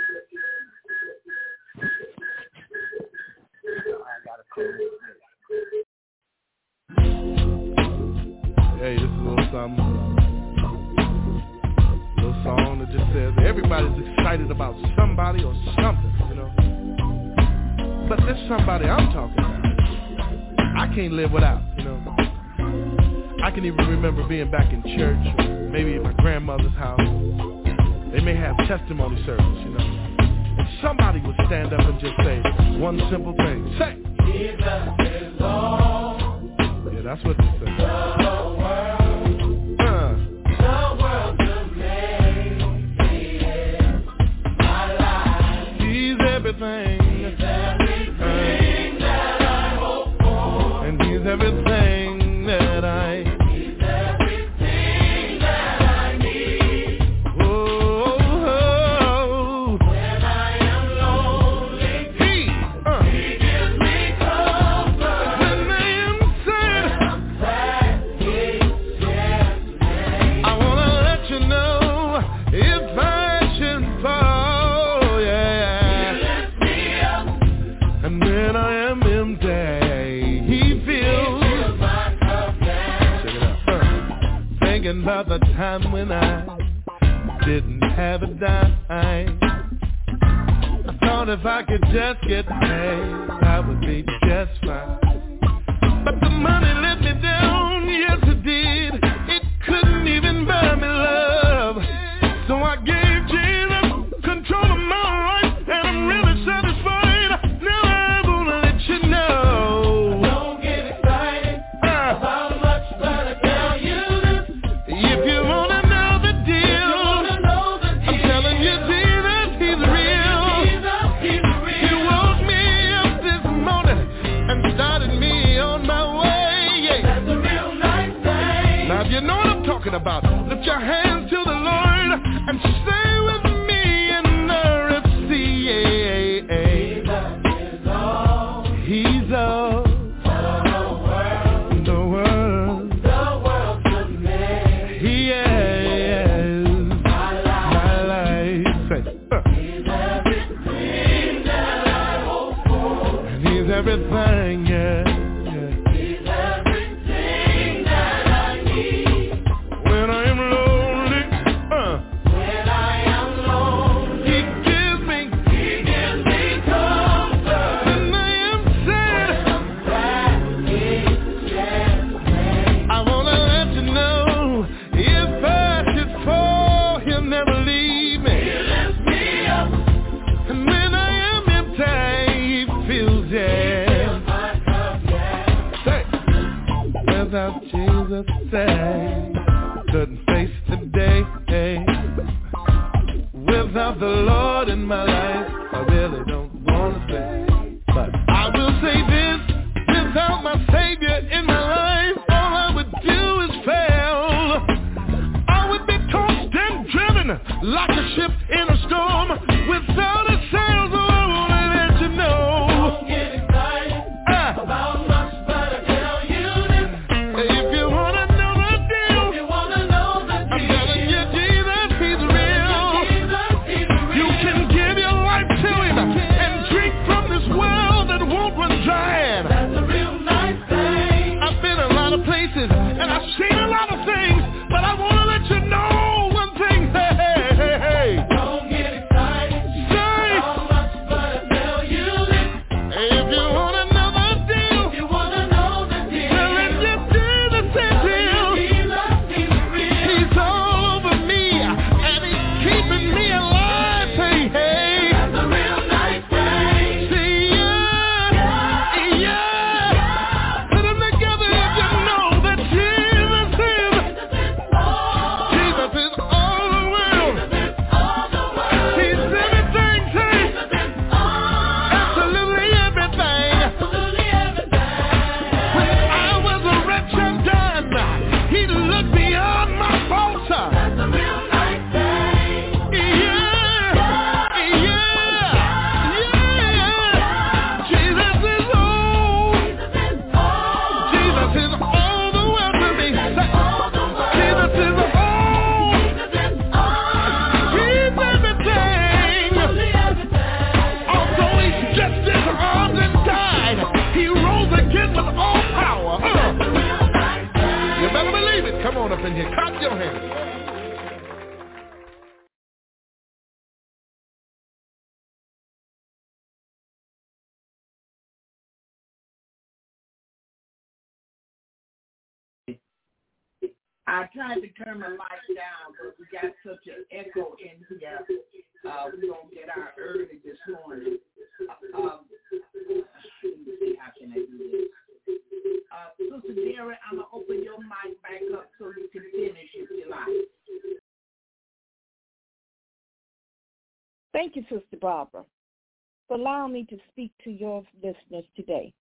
Speaker 7: in. I got to close it.
Speaker 4: Hey, this is a little something. Little song that just says everybody's excited about somebody or something, you know. But there's somebody I'm talking about. I can't live without, you know. I can even remember being back in church, or maybe at my grandmother's house. They may have testimony service, you know. And somebody would stand up and just say one simple thing. Say, Jesus is Lord. Yeah, that's what they say. The world to make is my life. He's everything. He's everything that I hope for. And he's everything that I about the time when I didn't have a dime. I thought if I could just get paid, I would be just fine. But the money let me down, yes it did. It couldn't even buy me love. So I gave Jesus control of my life, and I'm really satisfied. Now I'm gonna let you know. Don't get excited about much what I'm talking about. Lift your hands to the Lord and say with me in RFC. He's all the world to me. He is my life. He's everything that I hope for. And he's everything, yeah. He's everything that I need. When I am lonely, when I am lonely, he gives me comfort. When I am sad, I wanna let you know, if I should fall, he'll never leave me. He lifts me up. And when I am empty, he fills it. Without Jesus, say, couldn't face the day. Without the Lord in my life, I really don't want to say. But I will say this, without my Savior in my life, all I would do is fail. I would be tossed and driven like a ship in a storm without a sail. So I want to let you know. Don't get excited about much, but I tell you this. If you want to know the deal, I'm telling you, Jesus, he's real. You can give your life to him and drink from this well that won't run dry. That's a real nice thing. I've been a lot of places and I've seen a lot of things, but I want to let you know one thing. Hey. Don't get excited about much, but I tell you this. If you want to know the deal, telling you Jesus is real. He's all over me and he's keeping me alive. Hey. That's a real nice thing. See, yeah. Put them together if you know that Jesus is all the world. He's everything, say. Absolutely everything. When I was a wretch undone, he looked beyond my faults. That's a real nice thing. Yeah. Jesus is all. Jesus is all the world to me. Jesus is all. He's everything. Although he stretched his arms and died, he rose again with all power. You better believe it. Come on up in here. Clap your hands.
Speaker 10: I tried to turn my mic down, but we got such an echo in here. We're going to get out early this morning. Let me see, how can I do this? Sister Derry, I'm going to open your mic back up so you can finish if you like.
Speaker 7: Thank you, Sister Barbara, for allowing me to speak to your listeners today.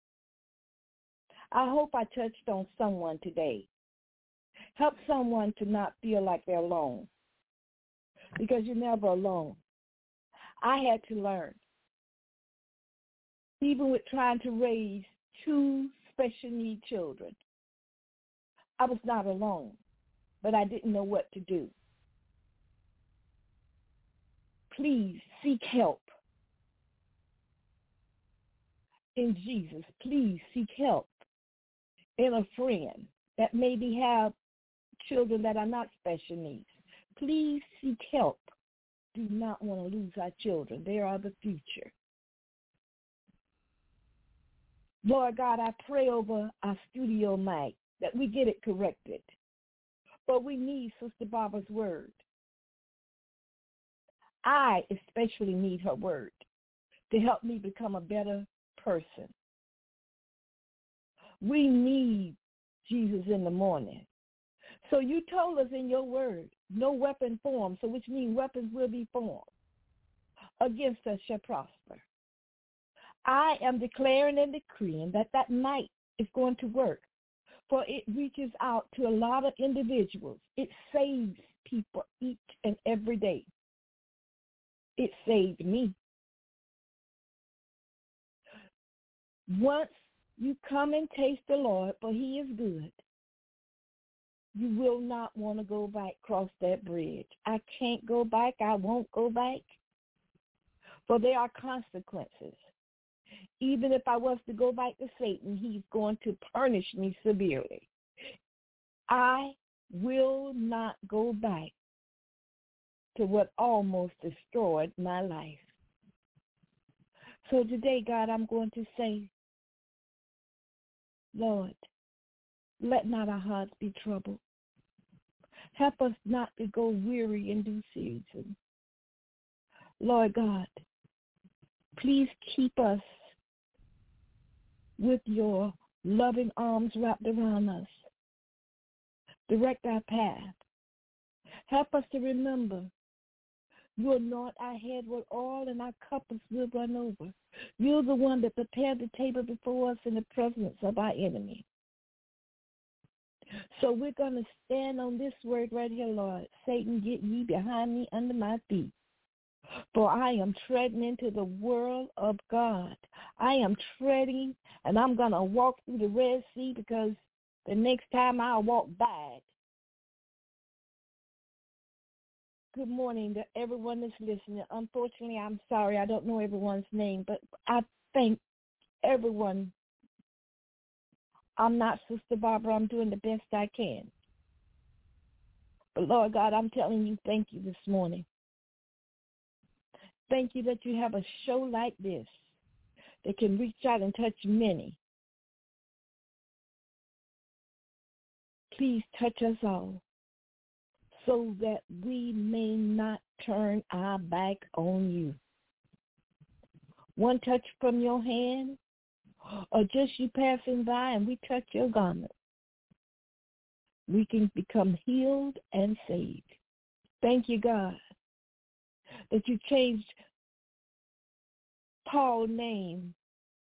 Speaker 7: I hope I touched on someone today. Help someone to not feel like they're alone, because you're never alone. I had to learn, even with trying to raise 2 special need children, I was not alone, but I didn't know what to do. Please seek help. In Jesus, please seek help in a friend that maybe have children that are not special needs. Please seek help. Do not want to lose our children. They are the future. Lord God, I pray over our studio mic that we get it corrected. But we need Sister Barbara's word. I especially need her word to help me become a better person. We need Jesus in the morning. So you told us in your word, no weapon formed, so which means weapons will be formed against us shall prosper. I am declaring and decreeing that night is going to work For it reaches out to a lot of individuals. It saves people each and every day. It saved me. Once you come and taste the Lord, for he is good, you will not want to go back, cross that bridge. I can't go back. I won't go back. For there are consequences. Even if I was to go back to Satan, he's going to punish me severely. I will not go back to what almost destroyed my life. So today, God, I'm going to say, Lord, let not our hearts be troubled. Help us not to go weary in due season. Lord God, please keep us with your loving arms wrapped around us. Direct our path. Help us to remember you anoint our head with oil and our cups will run over. You're the one that prepared the table before us in the presence of our enemy. So we're going to stand on this word right here, Lord. Satan, get ye behind me under my feet. For I am treading into the world of God. I am treading, and I'm going to walk through the Red Sea because the next time I'll walk by it. Good morning to everyone that's listening. Unfortunately, I'm sorry, I don't know everyone's name, but I thank everyone. I'm not Sister Barbara. I'm doing the best I can. But, Lord God, I'm telling you thank you this morning. Thank you that you have a show like this that can reach out and touch many. Please touch us all so that we may not turn our back on you. One touch from your hand or just you passing by and we touch your garment, we can become healed and saved. Thank you, God, that you changed Paul's name.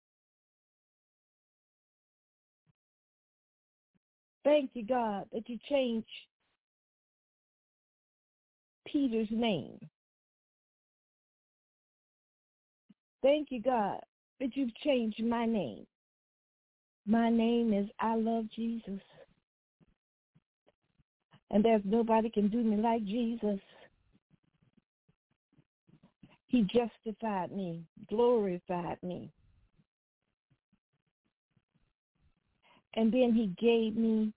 Speaker 7: Thank you, God, that you changed Peter's name. Thank you, God, that you've changed my name. My name is I Love Jesus. And there's nobody can do me like Jesus. He justified me, glorified me. And then he gave me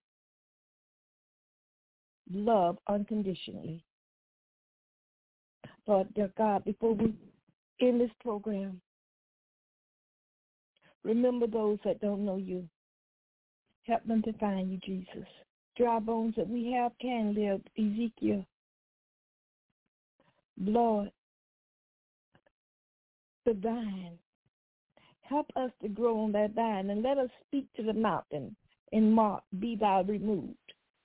Speaker 7: love unconditionally. Lord, dear God, before we end this program, remember those that don't know you. Help them to find you, Jesus. Dry bones that we have can live, Ezekiel. Lord, the vine. Help us to grow on that vine and let us speak to the mountain and mark, be thou removed.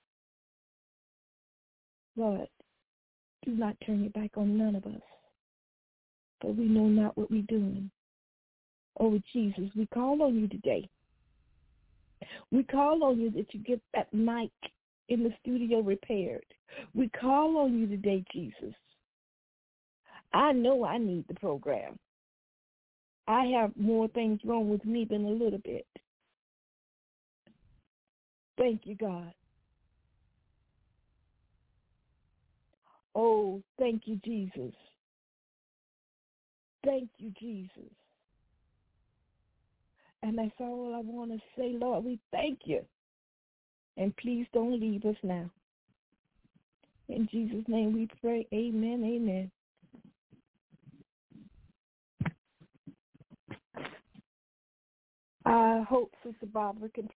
Speaker 7: Lord, do not turn your back on none of us, for we know not what we're doing. Oh, Jesus, we call on you today. We call on you that you get that mic in the studio repaired. We call on you today, Jesus. I know I need the program. I have more things wrong with me than a little bit. Thank you, God. Oh, thank you, Jesus. Thank you, Jesus. And that's all I want to say, Lord. We thank you. And please don't leave us now. In Jesus' name we pray. Amen, amen. I hope Sister Barbara can